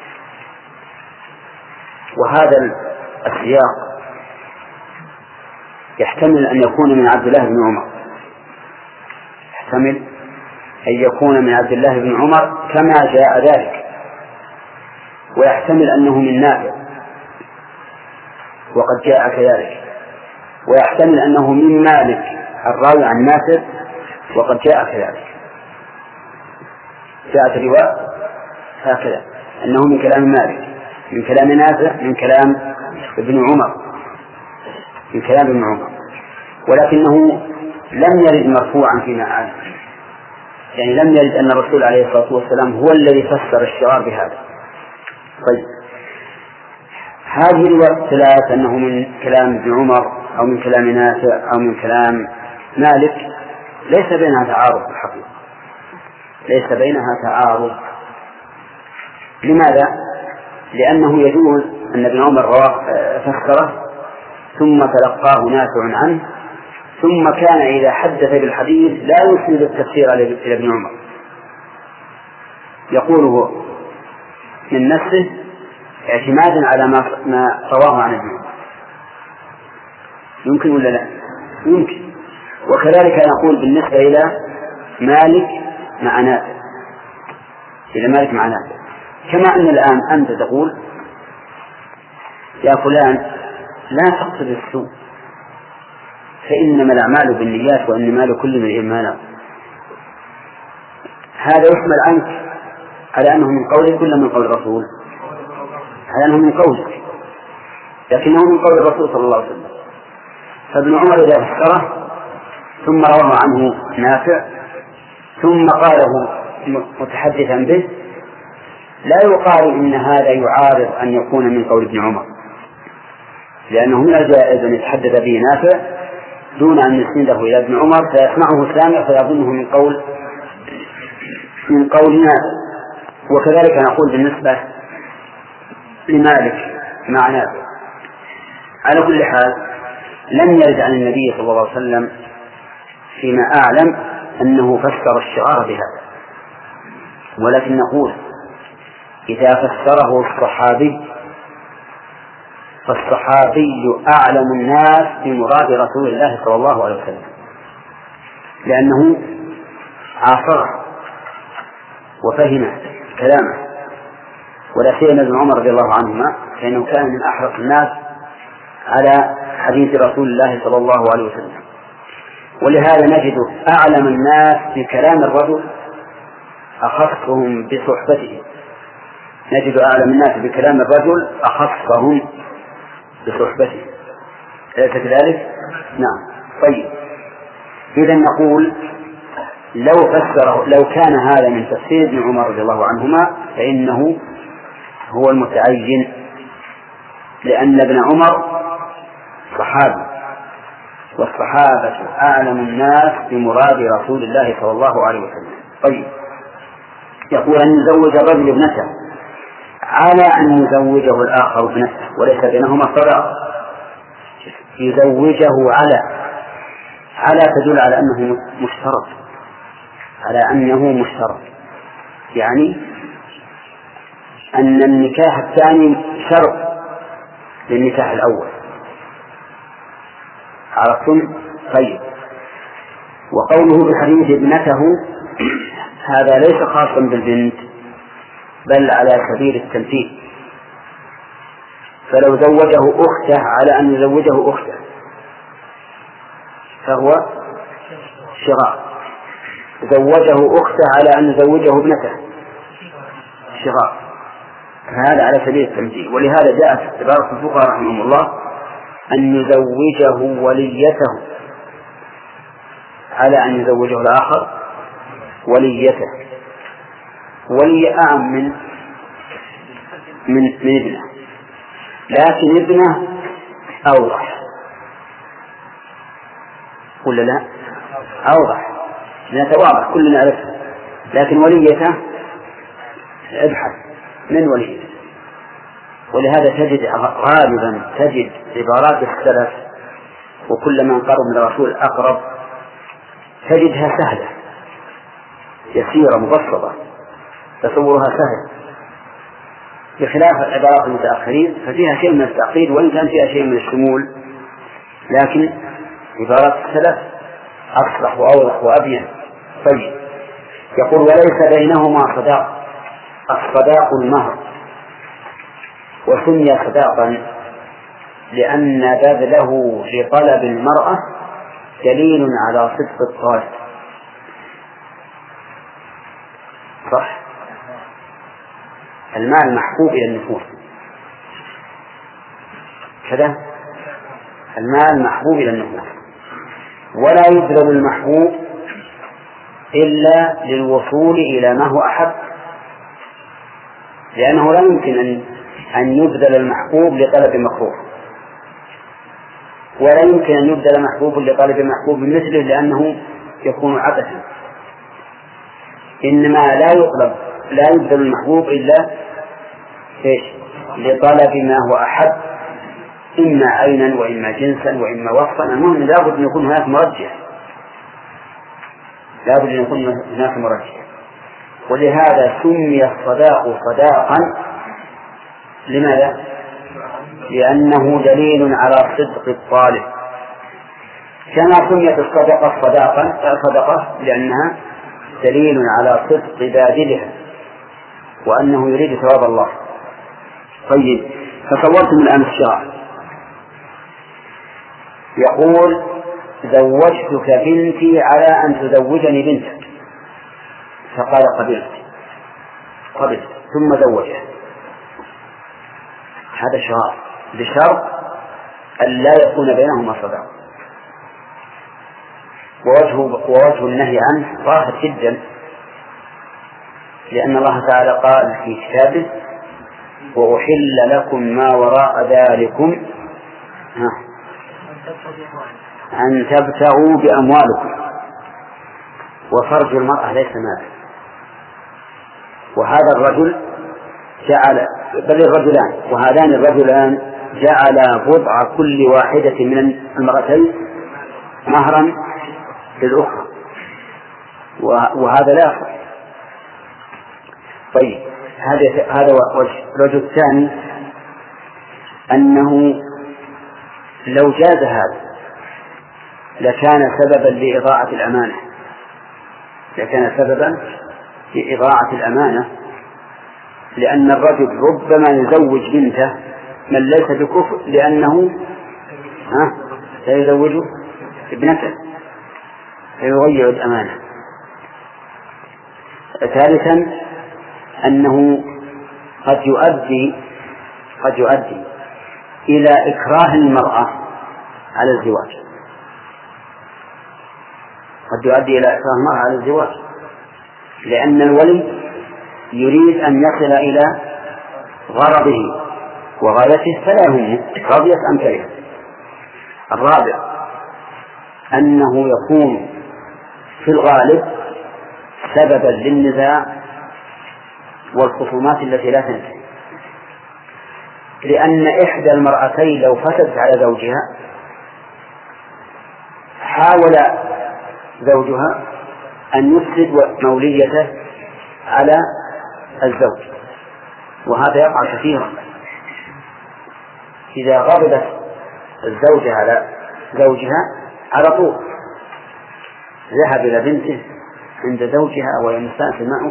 وهذا السياق يحتمل أن يكون من عبد الله بن عمر، يحتمل أن يكون من عبد الله بن عمر كما جاء ذلك، ويحتمل أنه من نافع وقد جاء كذلك، ويحتمل أنه من مالك الراوي عن نافع وقد جاء كذلك. جاءت الرواية هكذا أنه من كلام مالك، من كلام نافع، من كلام ابن عمر، من كلام ابن عمر، ولكنه لم يرد مرفوعا فيما أعلم، يعني لم يرد أن الرسول عليه الصلاة والسلام هو الذي فسر الشغار بهذا. طيب، هذه الرواية ثلاث أنه من كلام ابن عمر أو من كلام نافع أو من كلام مالك ليس بينها تعارض في الحقيقة، ليس بينها تعارض. لماذا؟ لأنه يجوز أن ابن عمر فسره ثم تلقاه نافع عنه، ثم كان إذا حدث بالحديث لا يسند التفسير إلى ابن عمر، يقوله من نفسه اعتمادا على ما رواه عن ابن عمر. يمكن ولا لا؟ يمكن. وكذلك نقول بالنسبة إلى مالك مع نافع، إلى مالك مع نافع، كما أن الآن أنت تقول يا فلان لا تقصد السوء فإنما الأعمال بالنيات وإنما لكل امرئ ما نوى. هذا يحمل عنك على أنه من قولك ولا من قول الرسول؟ على أنه من قولك، لكنه من قول الرسول صلى الله عليه وسلم. فابن عمر إذا فسره ثم رواه عنه نافع ثم قاله متحدثا به لا يقال إن هذا يعارض أن يكون من قول ابن عمر، لأنه من الجائز أن يتحدث به نافع دون أن يسنده إلى ابن عمر فيسمعه سامع فيظنه من قول من قول نافع. وكذلك نقول بالنسبة لمالك مع نافع. على كل حال لم يرد عن النبي صلى الله عليه وسلم فيما أعلم أنه فسر الشعار بهذا، ولكن نقول إذا فسره الصحابي فالصحابي أعلم الناس بمراد رسول الله صلى الله عليه وسلم، لأنه عاصره وفهم كلامه، ولا سيما ابن عمر رضي الله عنهما فإنه كان من أحرص الناس على حديث رسول الله صلى الله عليه وسلم. ولهذا نجد أعلم الناس بكلام الرجل أخصهم بصحبته، نجد أعلم الناس بكلام الرجل أخصهم بصحبته، أليس كذلك؟ نعم. طيب، إذا نقول لو فسره لو كان هذا من تفسير ابن عمر رضي الله عنهما فإنه هو المتعين، لأن ابن عمر صحابي، والصحابة أعلم الناس بمراد رسول الله صلى الله عليه وسلم. طيب، يقول أن يزوج الرجل ابنته على أن يزوجه الآخر ابنته وليس بينهما صداق، يزوجه على على تدل على أنه مشترط، على أنه مشترط، يعني أن النكاح الثاني شرط للنكاح الأول. عرفتم؟ طيب، وقوله بحديث ابنته هذا ليس خاصا بالبنت بل على سبيل التمثيل، فلو زوجه أخته على أن يزوجه أخته فهو شغار. زوجه أخته على أن يزوجه ابنته شغار، هذا على سبيل التمثيل. ولهذا جاءت عبارة الفقهاء رحمهم الله أن يزوجه وليته على أن يزوجه الآخر وليته. ولي أعم من من من ابنه، لكن ابنه أوضح ولا لا؟ أوضح، ابنته واضح كلنا نعرفها، لكن وليته ابحث من وليته. ولهذا تجد غالبا تجد عبارات السلف وكلما قرب من الرسول أقرب تجدها سهلة يسيرة مبسطة تصورها سهل، بخلاف عبارات المتأخرين ففيها شيء من التعقيد وإن كان فيها شيء من الشمول، لكن عبارات السلف أصلح وأوضح وأبين. طيب يقول وليس بينهما صداق. الصداق المهر، وسمي صداقا لأن بذله لطلب المرأة دليل على صدق الطالب. صح؟ المال محبوب إلى النفوس كذا، المال محبوب إلى النفوس، ولا يبذل المحبوب إلا للوصول إلى ما هو أحب، لأنه لا يمكن أن أن يبذل المحبوب لطلب مكروه، ولا يمكن أن يبذل محبوب لطلب محبوب مثله لأنه يكون عبثا. إنما لا يطلب لا يبذل المحبوب إلا إيش؟ لطلب ما هو أحب، إما عينا وإما جنسا وإما وصفا. المهم لابد أن يكون هناك مرجح، لابد أن يكون هناك مرجح. ولهذا سمي الصداق صداقا. لماذا؟ لأنه دليل على صدق الطالب، كما سميت الصدقة صداقا صدقة لأنها دليل على صدق باذلها وأنه يريد ثواب الله. طيب تصورتم الآن الشرع يقول زوجتك بنتي على أن تزوجني بنتك، فقال قبلت قبلت ثم زوجها، هذا شرع بشرط أن لا يكون بينهما صداق. ووجه, ووجه النهي عنه ظاهر جدا، لأن الله تعالى قال في كتابه وأحل لكم ما وراء ذلكم أن تبتغوا بأموالكم، وفرج المرأة ليس مالا. وهذا الرجل جعل بل الرجلان وهذان الرجلان جعل بضع كل واحدة من المرأتين مهرا للأخرى، وهذا لا يصح. طيب هذا هذا وجه. الوجه الثاني أنه لو جاز هذا لكان سببا لإضاعة الأمانة، لكان سببا لإضاعة الأمانة، لأن الرجل ربما يزوج بنته من ليس بكفء لأنه ها سيزوج ابنته فيضيع الأمانة. ثالثا أنه قد يؤدي قد يؤدي إلى إكراه المرأة على الزواج، قد يؤدي إلى إكراه المرأة على الزواج، لأن الولي يريد أن يصل إلى غرضه وغايته فلا يهمه رضيت أم كرهت. الرابع أنه يكون في الغالب سببا للنزاع والخصومات التي لا تنتهي، لأن إحدى المرأتين لو فتت على زوجها حاول زوجها أن يفسد موليته على الزوج، وهذا يقع كثيرا. إذا غضبت الزوجة على زوجها على طول ذهب إلى بنته عند زوجها ويمسان معه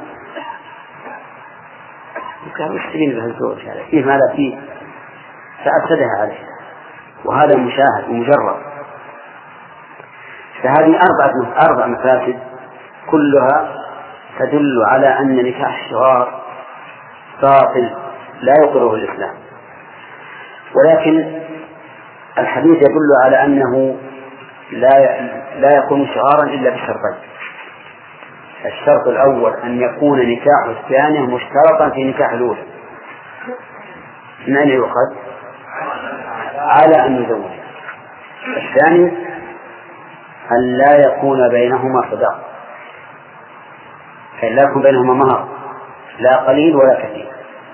وكانوا يشترين به الزوج هذا فيه ما لا فيه فأفسدها عليه، وهذا مشاهد ومجرد. فهذه أربعة أربع مفاسد كلها تدل على أن نكاح الصغار باطل لا يقره الإسلام. ولكن الحديث يدل على أنه لا لا يكون شغارا إلا بشرطين. الشرط الأول أن يكون نكاح الثانية مشترطا في نكاح الأولى. من أين يؤخذ؟ على أن يزوج. الثاني أن لا يكون بينهما صداق، أن لا يكون بينهما مهر لا قليل ولا كثير.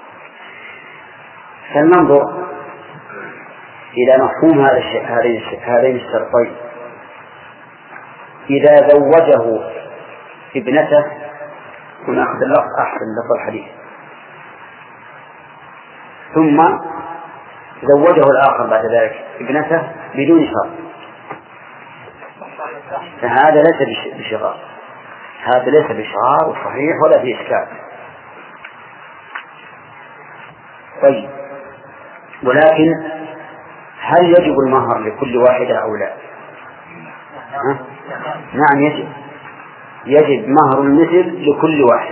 فلننظر إلى مفهوم هذين الشرطين. إذا زوجه ابنته، ونأخذ اللفظ أحسن لفظ الحديث، ثم زوجه الآخر بعد ذلك ابنته بدون شرط، فهذا ليس بشغار، هذا ليس بشغار صحيح ولا في إشكال. طيب، ولكن هل يجب المهر لكل واحدة أو لا؟ ها؟ نعم يجب، يجب مهر المثل لكل واحدة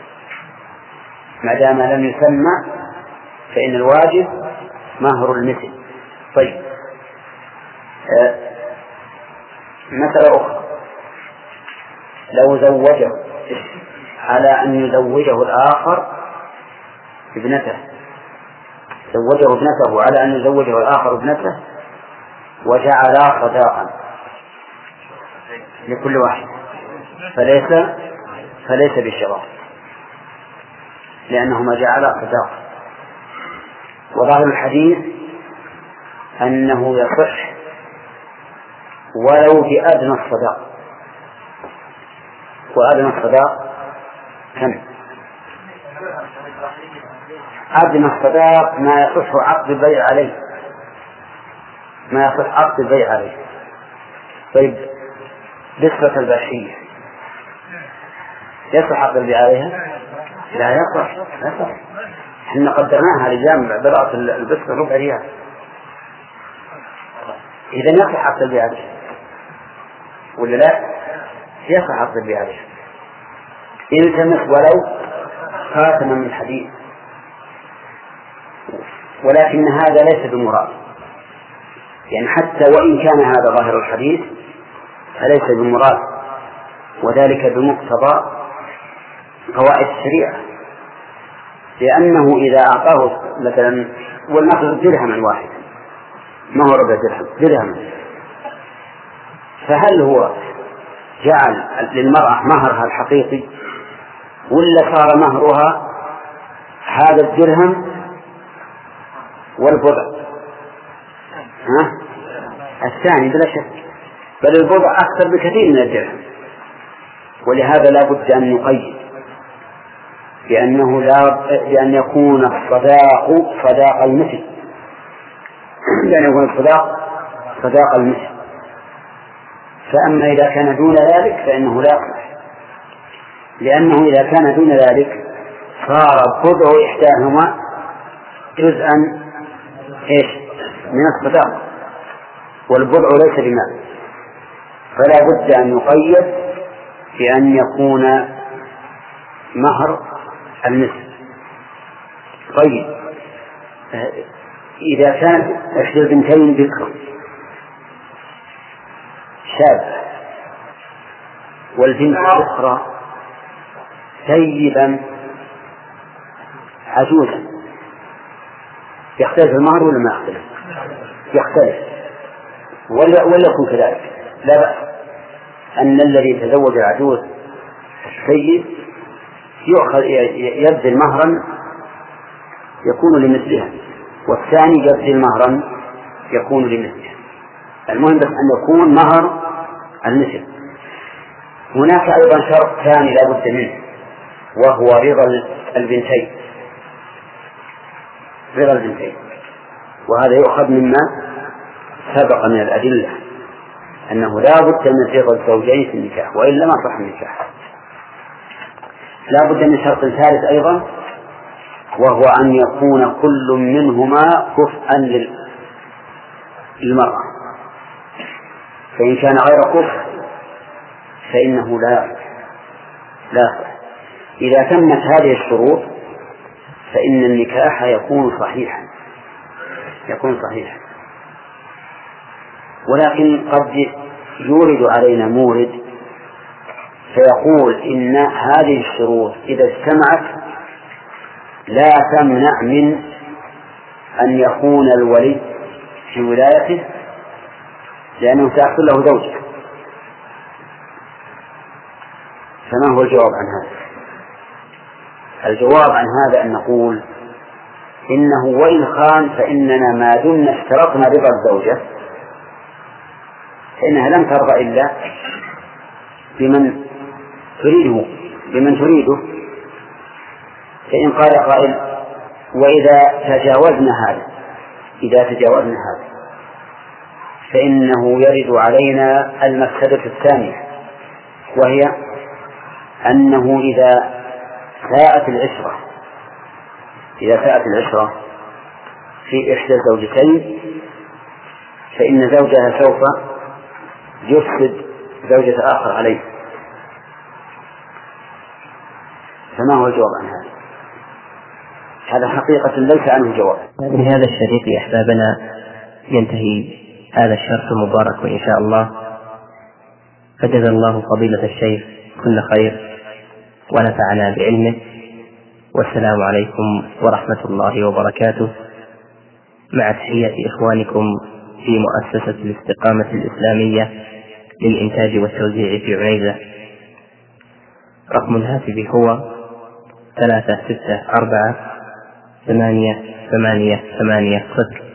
ما دام لم يسمى، فإن الواجب مهر المثل. طيب، آه مسألة أخرى، لو زوجه على أن يزوجه الآخر ابنته، زوجه ابنته على أن يزوجه الآخر ابنته وجعلا صداقا لكل واحد، فليس فليس بشغار، لأنهما جعلا صداقا. وظاهر الحديث أنه يصح ولو بأدنى الصداق، وأدنى الصداق كم؟ أدنى الصداق ما يصح عقد البيع عليه، ما يصح عقد البيع عليه. طيب، بسرة البشية يصح عقد البيع عليها؟ لا يصح، لا يصح. احنا قدرناها لجامع بضعة البسرة ربع ريال، إذا يصح عقد البيع عليها ولا لا؟ يصح عقد البيع عليها. التمس ولو خاتما من حديد، ولكن هذا ليس بمراد، يعني حتى وإن كان هذا ظاهر الحديث فليس بمراد، وذلك بمقتضى قواعد الشريعة، لأنه إذا أعطاه مثلا ولنأخذ درهما واحد، ما هو ربع درهم، درهما، فهل هو جعل للمرأة مهرها الحقيقي ولا صار مهرها هذا الدرهم والبضع؟ ها؟ الثاني بلا شك، بل البضع أكثر بكثير من الدرهم. ولهذا لا بد أن نقيد بأنه لا بأن يكون الصداق صداق المثل، بأن يكون الصداق صداق المثل. فأما إذا كان دون ذلك فإنه لا يصح، لأنه إذا كان دون ذلك صار بضع إحداهما جزءا إيش من الصداق، والبضع ليس بمال، فلا بد أن يقيد بأن يكون مهر المثل. طيب، إذا كان إحدى البنتين بكر شاب والبنت الأخرى ثيبا عجوزا، يختلف المهر ولا ما يختلف؟ يختلف، ولا ولا يكون كذلك؟ لا بأس أن الذي يتزوج العجوز السيد يؤخذ يبذل مهرا يكون لمثلها، والثاني يبذل مهرا يكون لمثلها. المهم بس أن يكون مهر المثل. هناك أيضا شرط ثاني لا بد منه، وهو رضا البنتين، رضا البنتين، وهذا يؤخذ مما سبق من الأدلة أنه لا بد من رضا الزوجين في النكاح، وإلا ما صح النكاح. لا بد من شرط ثالث أيضا، وهو أن يكون كل منهما كفءا للمرأة، فإن كان غير كفء فإنه لا لا يصح. إذا تمت هذه الشروط فإن النكاح يكون صحيحا يكون صحيحا ولكن قد يورد علينا مورد فيقول إن هذه الشروط إذا اجتمعت لا تمنع من أن يكون الولي في ولايته لأنه تحصل له زوجة. فما هو الجواب عن هذا؟ الجواب عن هذا أن نقول إنه وإن خان فإننا ما دمنا اشترطنا رضا الزوجة فإنها لم ترضى إلا بمن تريده بمن تريده. فإن قال قائل وإذا تجاوزنا هذا إذا تجاوزنا هذا فإنه يرد علينا المفسدة الثانية، وهي أنه إذا ساءت العشرة إذا ساءت العشرة في إحدى الزوجتين فإن زوجها سوف يفسد زوجة آخر عليه. فما هو الجواب عن هذا؟ هذا حقيقة ليس عنه جواب. بهذا الشريط يا أحبابنا ينتهي هذا الشرح المبارك إن شاء الله، فجزا الله فضيلة الشيخ كل خير ونفعنا بعلمه، والسلام عليكم ورحمة الله وبركاته، مع تحية إخوانكم في مؤسسة الاستقامة الإسلامية للإنتاج والتوزيع في عنيزة. رقم الهاتف هو ثلاثة ستة أربعة ثمانية ثمانية ثمانية صفر.